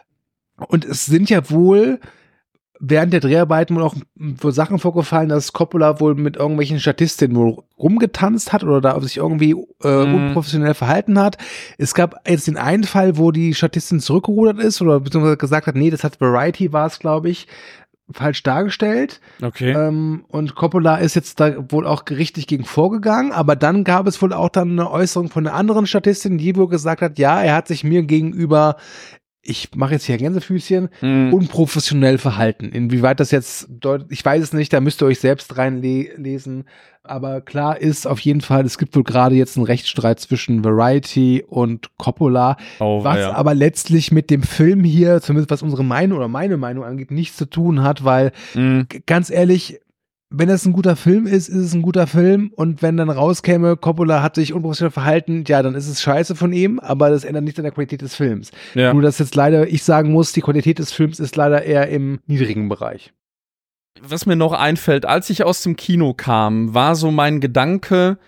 Und es sind ja wohl während der Dreharbeiten wohl auch wohl Sachen vorgefallen, dass Coppola wohl mit irgendwelchen Statistinnen wohl rumgetanzt hat oder da sich irgendwie äh, mm. unprofessionell verhalten hat. Es gab jetzt den einen Fall, wo die Statistin zurückgerudert ist oder beziehungsweise gesagt hat, nee, das hat Variety, war es, glaube ich, falsch dargestellt. Okay. Ähm, und Coppola ist jetzt da wohl auch gerichtlich gegen vorgegangen, aber dann gab es wohl auch dann eine Äußerung von einer anderen Statistin, die wohl gesagt hat, ja, er hat sich mir gegenüber, ich mache jetzt hier Gänsefüßchen, mm. unprofessionell verhalten. Inwieweit das jetzt deut- ich weiß es nicht, da müsst ihr euch selbst reinlesen. Aber klar ist auf jeden Fall, es gibt wohl gerade jetzt einen Rechtsstreit zwischen Variety und Coppola, oh, was ja. aber letztlich mit dem Film hier, zumindest was unsere Meinung oder meine Meinung angeht, nichts zu tun hat, weil mm. g- ganz ehrlich, wenn es ein guter Film ist, ist es ein guter Film, und wenn dann rauskäme, Coppola hat sich unprofessionell verhalten, ja, dann ist es scheiße von ihm, aber das ändert nichts an der Qualität des Films. Ja. Nur, dass jetzt leider, ich sagen muss, die Qualität des Films ist leider eher im niedrigen Bereich. Was mir noch einfällt, als ich aus dem Kino kam, war so mein Gedanke,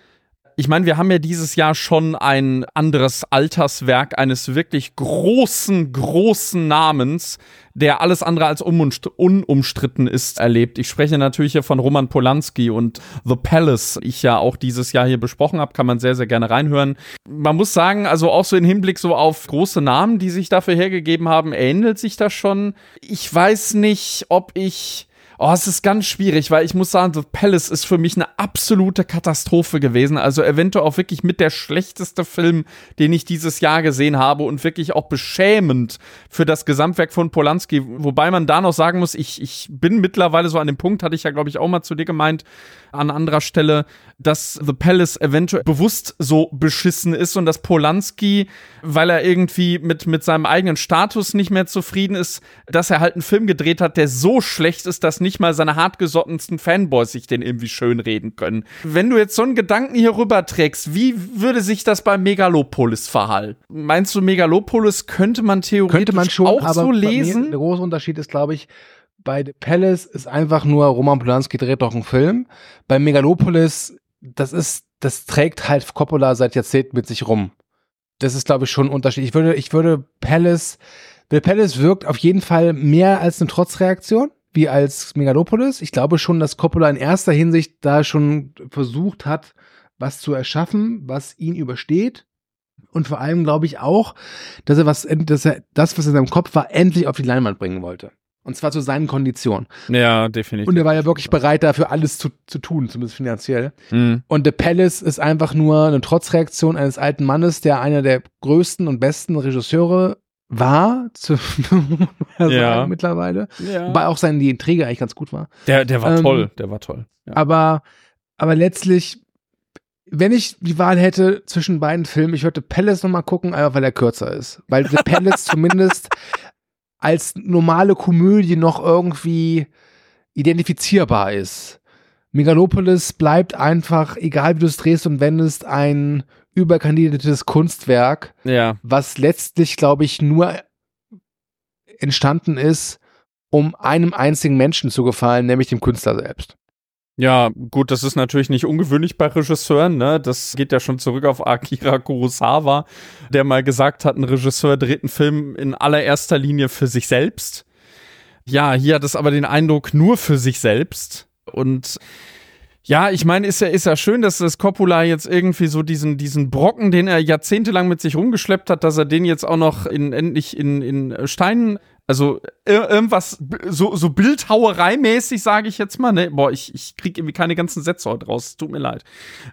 ich meine, wir haben ja dieses Jahr schon ein anderes Alterswerk eines wirklich großen, großen Namens, der alles andere als unumstritten ist, erlebt. Ich spreche natürlich hier von Roman Polanski und The Palace, ich ja auch dieses Jahr hier besprochen habe, kann man sehr, sehr gerne reinhören. Man muss sagen, also auch so im Hinblick so auf große Namen, die sich dafür hergegeben haben, ähnelt sich das schon. Ich weiß nicht, ob ich Oh, es ist ganz schwierig, weil ich muss sagen, The Palace ist für mich eine absolute Katastrophe gewesen. Also eventuell auch wirklich mit der schlechteste Film, den ich dieses Jahr gesehen habe und wirklich auch beschämend für das Gesamtwerk von Polanski. Wobei man da noch sagen muss, ich, ich bin mittlerweile so an dem Punkt, hatte ich ja, glaube ich, auch mal zu dir gemeint, an anderer Stelle, dass The Palace eventuell bewusst so beschissen ist und dass Polanski, weil er irgendwie mit, mit seinem eigenen Status nicht mehr zufrieden ist, dass er halt einen Film gedreht hat, der so schlecht ist, dass nicht mal seine hartgesottensten Fanboys sich den irgendwie schönreden können. Wenn du jetzt so einen Gedanken hier rüberträgst, wie würde sich das bei Megalopolis verhalten? Meinst du, Megalopolis könnte man theoretisch könnte man schon, auch aber so lesen? Der große Unterschied ist, glaube ich, bei The Palace ist einfach nur, Roman Polanski dreht doch einen Film. Bei Megalopolis, das ist, das trägt halt Coppola seit Jahrzehnten mit sich rum. Das ist, glaube ich, schon ein Unterschied. Ich würde, ich würde Palace, The Palace wirkt auf jeden Fall mehr als eine Trotzreaktion, wie als Megalopolis. Ich glaube schon, dass Coppola in erster Hinsicht da schon versucht hat, was zu erschaffen, was ihn übersteht. Und vor allem glaube ich auch, dass er was, dass er das, was in seinem Kopf war, endlich auf die Leinwand bringen wollte. Und zwar zu seinen Konditionen. Ja, definitiv. Und er war ja wirklich bereit, dafür alles zu, zu tun, zumindest finanziell. Mhm. Und The Palace ist einfach nur eine Trotzreaktion eines alten Mannes, der einer der größten und besten Regisseure war, zu ja. sagen mittlerweile. Ja. Wobei auch seine die Intrige eigentlich ganz gut war. Der, der war ähm, toll, der war toll. Ja. Aber, aber letztlich, wenn ich die Wahl hätte zwischen beiden Filmen, ich würde The Palace nochmal gucken, einfach weil er kürzer ist. Weil The Palace zumindest als normale Komödie noch irgendwie identifizierbar ist. Megalopolis bleibt einfach, egal wie du es drehst und wendest, ein überkandidates Kunstwerk, ja. was letztlich, glaube ich, nur entstanden ist, um einem einzigen Menschen zu gefallen, nämlich dem Künstler selbst. Ja, gut, das ist natürlich nicht ungewöhnlich bei Regisseuren, ne? Das geht ja schon zurück auf Akira Kurosawa, der mal gesagt hat, ein Regisseur dreht einen Film in allererster Linie für sich selbst. Ja, hier hat es aber den Eindruck, nur für sich selbst. Und ja, ich meine, ist ja, ist ja schön, dass das Coppola jetzt irgendwie so diesen, diesen Brocken, den er jahrzehntelang mit sich rumgeschleppt hat, dass er den jetzt auch noch in, endlich in, in Steinen, also ir- irgendwas, so, so Bildhauerei-mäßig, sage ich jetzt mal, ne? Boah, ich, ich krieg irgendwie keine ganzen Sätze heute raus, tut mir leid.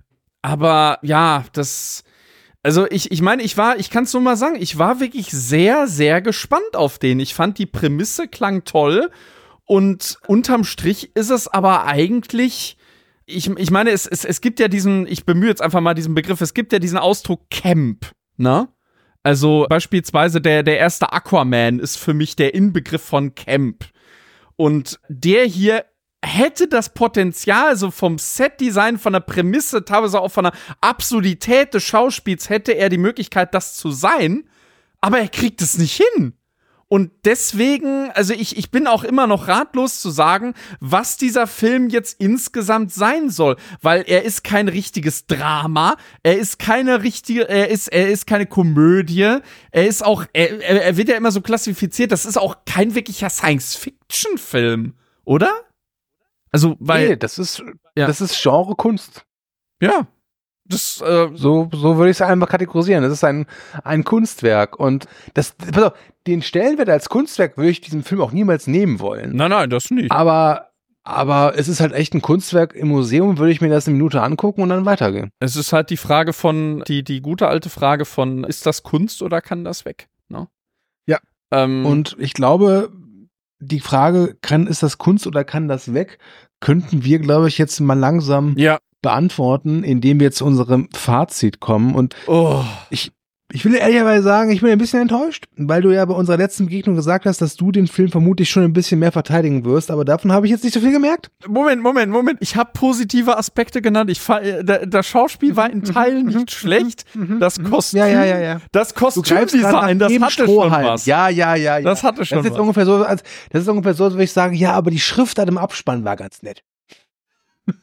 Aber ja, das, also ich, ich meine, ich war, ich kann es nur mal sagen, ich war wirklich sehr, sehr gespannt auf den. Ich fand, die Prämisse klang toll und unterm Strich ist es aber eigentlich, ich, ich meine, es, es, es gibt ja diesen, ich bemühe jetzt einfach mal diesen Begriff, es gibt ja diesen Ausdruck Camp, ne? Also beispielsweise der, der erste Aquaman ist für mich der Inbegriff von Camp. Und der hier hätte das Potenzial, so vom Setdesign, von der Prämisse, teilweise auch von der Absurdität des Schauspiels, hätte er die Möglichkeit, das zu sein, aber er kriegt es nicht hin. Und deswegen, also ich, ich bin auch immer noch ratlos zu sagen, was dieser Film jetzt insgesamt sein soll. Weil er ist kein richtiges Drama, er ist keine richtige, er ist, er ist keine Komödie, er ist auch, er, er wird ja immer so klassifiziert, das ist auch kein wirklicher Science-Fiction-Film, oder? Also, weil. Nee, das ist, ja. das ist Genre-Kunst. Ja. Das, äh, so, so würde ich es einfach kategorisieren. Das ist ein, ein Kunstwerk. Und das, pass auf, den Stellenwert als Kunstwerk würde ich diesem Film auch niemals nehmen wollen. Nein, nein, das nicht. Aber, aber es ist halt echt ein Kunstwerk. Im Museum würde ich mir das eine Minute angucken und dann weitergehen. Es ist halt die Frage von, die, die gute alte Frage von, ist das Kunst oder kann das weg? No? Ja. Ähm, und ich glaube, die Frage, kann, ist das Kunst oder kann das weg, könnten wir, glaube ich, jetzt mal langsam ja. beantworten, indem wir zu unserem Fazit kommen. Und oh. ich, ich will ehrlicherweise sagen, ich bin ein bisschen enttäuscht, weil du ja bei unserer letzten Begegnung gesagt hast, dass du den Film vermutlich schon ein bisschen mehr verteidigen wirst, aber davon habe ich jetzt nicht so viel gemerkt. Moment, Moment, Moment. Ich habe positive Aspekte genannt. Ich äh, das Schauspiel war in Teilen nicht schlecht. Das Kostüm, ja, ja, ja, ja. das Kostümdesign, das hatte schon was. Ja, ja, ja, ja. Das hatte schon das ist jetzt was. Ungefähr so, als, das ist ungefähr so, als würde ich sagen, ja, aber die Schriftart im Abspann war ganz nett.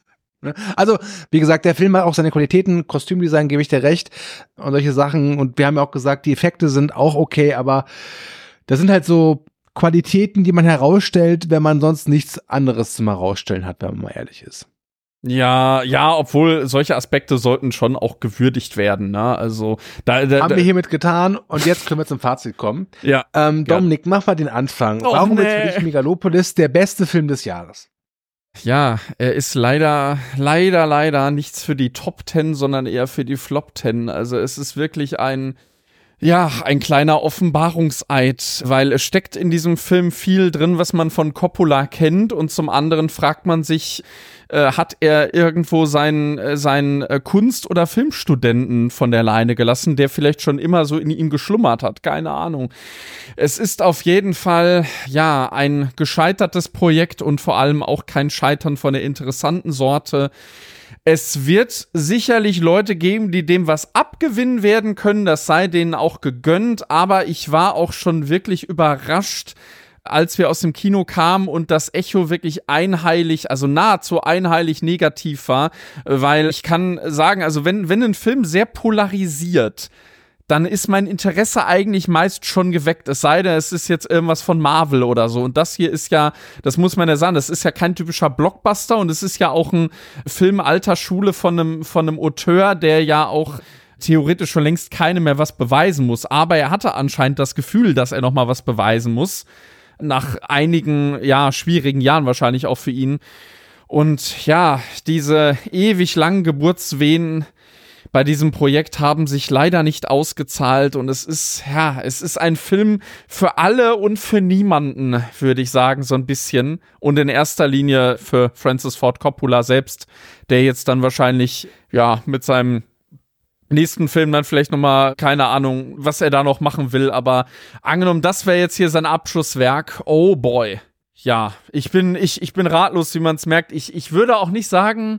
Also, wie gesagt, der Film hat auch seine Qualitäten, Kostümdesign gebe ich dir recht und solche Sachen. Und wir haben ja auch gesagt, die Effekte sind auch okay, aber das sind halt so Qualitäten, die man herausstellt, wenn man sonst nichts anderes zum Herausstellen hat, wenn man mal ehrlich ist. Ja, ja, obwohl solche Aspekte sollten schon auch gewürdigt werden, ne? Also da, da haben da, wir hiermit getan und jetzt können wir zum Fazit kommen. Ja. Ähm, Dominik, ja. mach mal den Anfang. Oh, Warum nee. ist für dich Megalopolis der beste Film des Jahres? Ja, er ist leider, leider, leider nichts für die Top Ten, sondern eher für die Flop Ten. Also es ist wirklich ein Ja, ein kleiner Offenbarungseid, weil es steckt in diesem Film viel drin, was man von Coppola kennt, und zum anderen fragt man sich, äh, hat er irgendwo seinen, äh, seinen äh, Kunst- oder Filmstudenten von der Leine gelassen, der vielleicht schon immer so in ihm geschlummert hat, keine Ahnung. Es ist auf jeden Fall, ja, ein gescheitertes Projekt und vor allem auch kein Scheitern von der interessanten Sorte. Es wird sicherlich Leute geben, die dem was abgewinnen werden können, das sei denen auch gegönnt, aber ich war auch schon wirklich überrascht, als wir aus dem Kino kamen und das Echo wirklich einheilig, also nahezu einheilig negativ war, weil ich kann sagen, also wenn, wenn ein Film sehr polarisiert, dann ist mein Interesse eigentlich meist schon geweckt. Es sei denn, es ist jetzt irgendwas von Marvel oder so. Und das hier ist ja, das muss man ja sagen, das ist ja kein typischer Blockbuster und es ist ja auch ein Film alter Schule von einem, von einem Auteur, der ja auch theoretisch schon längst keinem mehr was beweisen muss. Aber er hatte anscheinend das Gefühl, dass er noch mal was beweisen muss. Nach einigen, ja, schwierigen Jahren wahrscheinlich auch für ihn. Und ja, diese ewig langen Geburtswehen bei diesem Projekt haben sich leider nicht ausgezahlt und es ist, ja, es ist ein Film für alle und für niemanden, würde ich sagen, so ein bisschen. Und in erster Linie für Francis Ford Coppola selbst, der jetzt dann wahrscheinlich, ja, mit seinem nächsten Film dann vielleicht nochmal, keine Ahnung, was er da noch machen will, aber angenommen, das wäre jetzt hier sein Abschlusswerk, oh boy. Ja, ich bin, ich, ich bin ratlos, wie man es merkt. Ich, ich würde auch nicht sagen,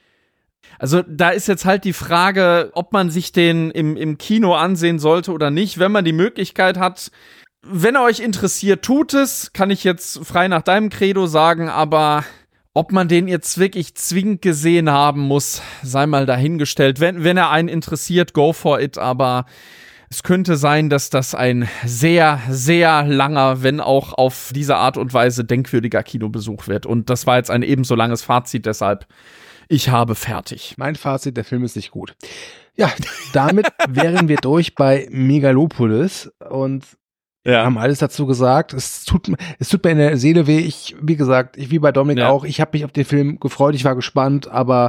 also da ist jetzt halt die Frage, ob man sich den im, im Kino ansehen sollte oder nicht. Wenn man die Möglichkeit hat, wenn er euch interessiert, tut es, kann ich jetzt frei nach deinem Credo sagen, aber ob man den jetzt wirklich zwingend gesehen haben muss, sei mal dahingestellt. Wenn, wenn er einen interessiert, go for it, aber es könnte sein, dass das ein sehr, sehr langer, wenn auch auf diese Art und Weise denkwürdiger Kinobesuch wird. Und das war jetzt ein ebenso langes Fazit, deshalb ich habe fertig. Mein Fazit, der Film ist nicht gut. Ja, damit wären wir durch bei Megalopolis und ja. haben alles dazu gesagt. Es tut, es tut mir in der Seele weh. Ich, wie gesagt, ich wie bei Dominik ja. auch, ich habe mich auf den Film gefreut, ich war gespannt, aber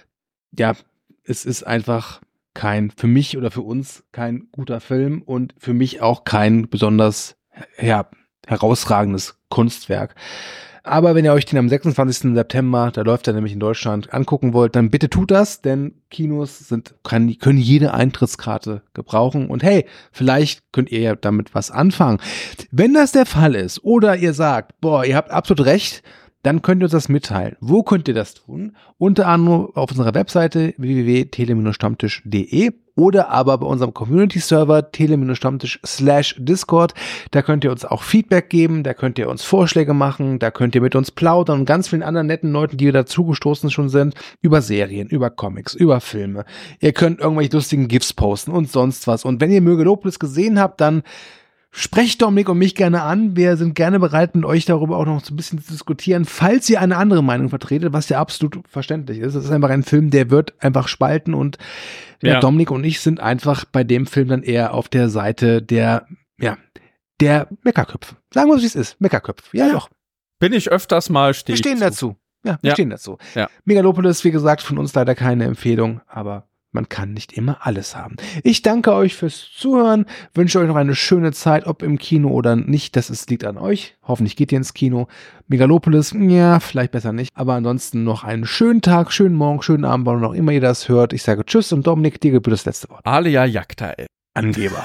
ja, es ist einfach kein, für mich oder für uns kein guter Film und für mich auch kein besonders ja, herausragendes Kunstwerk. Aber wenn ihr euch den am sechsundzwanzigsten September, da läuft er nämlich in Deutschland, angucken wollt, dann bitte tut das, denn Kinos sind, kann, können jede Eintrittskarte gebrauchen. Und hey, vielleicht könnt ihr ja damit was anfangen. Wenn das der Fall ist oder ihr sagt, boah, ihr habt absolut recht, dann könnt ihr uns das mitteilen. Wo könnt ihr das tun? Unter anderem auf unserer Webseite w w w punkt tele stammtisch punkt d e oder aber bei unserem Community-Server tele-stammtisch slash Discord. Da könnt ihr uns auch Feedback geben, da könnt ihr uns Vorschläge machen, da könnt ihr mit uns plaudern und ganz vielen anderen netten Leuten, die dazugestoßen schon sind, über Serien, über Comics, über Filme. Ihr könnt irgendwelche lustigen GIFs posten und sonst was. Und wenn ihr Megalopolis gesehen habt, dann sprecht Dominik und mich gerne an. Wir sind gerne bereit, mit euch darüber auch noch so ein bisschen zu diskutieren, falls ihr eine andere Meinung vertretet, was ja absolut verständlich ist. Es ist einfach ein Film, der wird einfach spalten und ja. Dominik und ich sind einfach bei dem Film dann eher auf der Seite der, ja, der Meckerköpfe. Sagen wir, wie es ist. Meckerköpfe. Ja, ja, doch. Bin ich öfters mal stehen. Wir stehen dazu. Ja, wir ja. stehen dazu. Ja. Megalopolis, wie gesagt, von uns leider keine Empfehlung, aber man kann nicht immer alles haben. Ich danke euch fürs Zuhören, wünsche euch noch eine schöne Zeit, ob im Kino oder nicht, das ist, liegt an euch. Hoffentlich geht ihr ins Kino. Megalopolis, ja, vielleicht besser nicht. Aber ansonsten noch einen schönen Tag, schönen Morgen, schönen Abend, wann auch immer ihr das hört. Ich sage Tschüss und Dominik, dir gebührt das letzte Wort. Alia Jagda, ey. Angeber.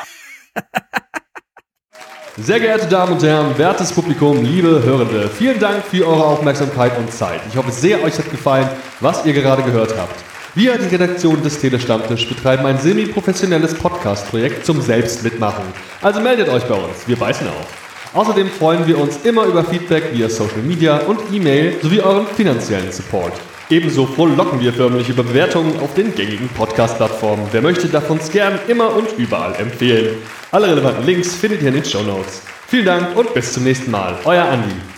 Sehr geehrte Damen und Herren, wertes Publikum, liebe Hörende, vielen Dank für eure Aufmerksamkeit und Zeit. Ich hoffe sehr, euch hat gefallen, was ihr gerade gehört habt. Wir, die Redaktion des Tele-Stammtisch, betreiben ein semi-professionelles Podcast-Projekt zum Selbstmitmachen. Also meldet euch bei uns, wir beißen auf. Außerdem freuen wir uns immer über Feedback via Social Media und E-Mail sowie euren finanziellen Support. Ebenso frohlocken wir förmlich über Bewertungen auf den gängigen Podcast-Plattformen. Wer möchte, darf uns gern immer und überall empfehlen. Alle relevanten Links findet ihr in den Shownotes. Vielen Dank und bis zum nächsten Mal. Euer Andi.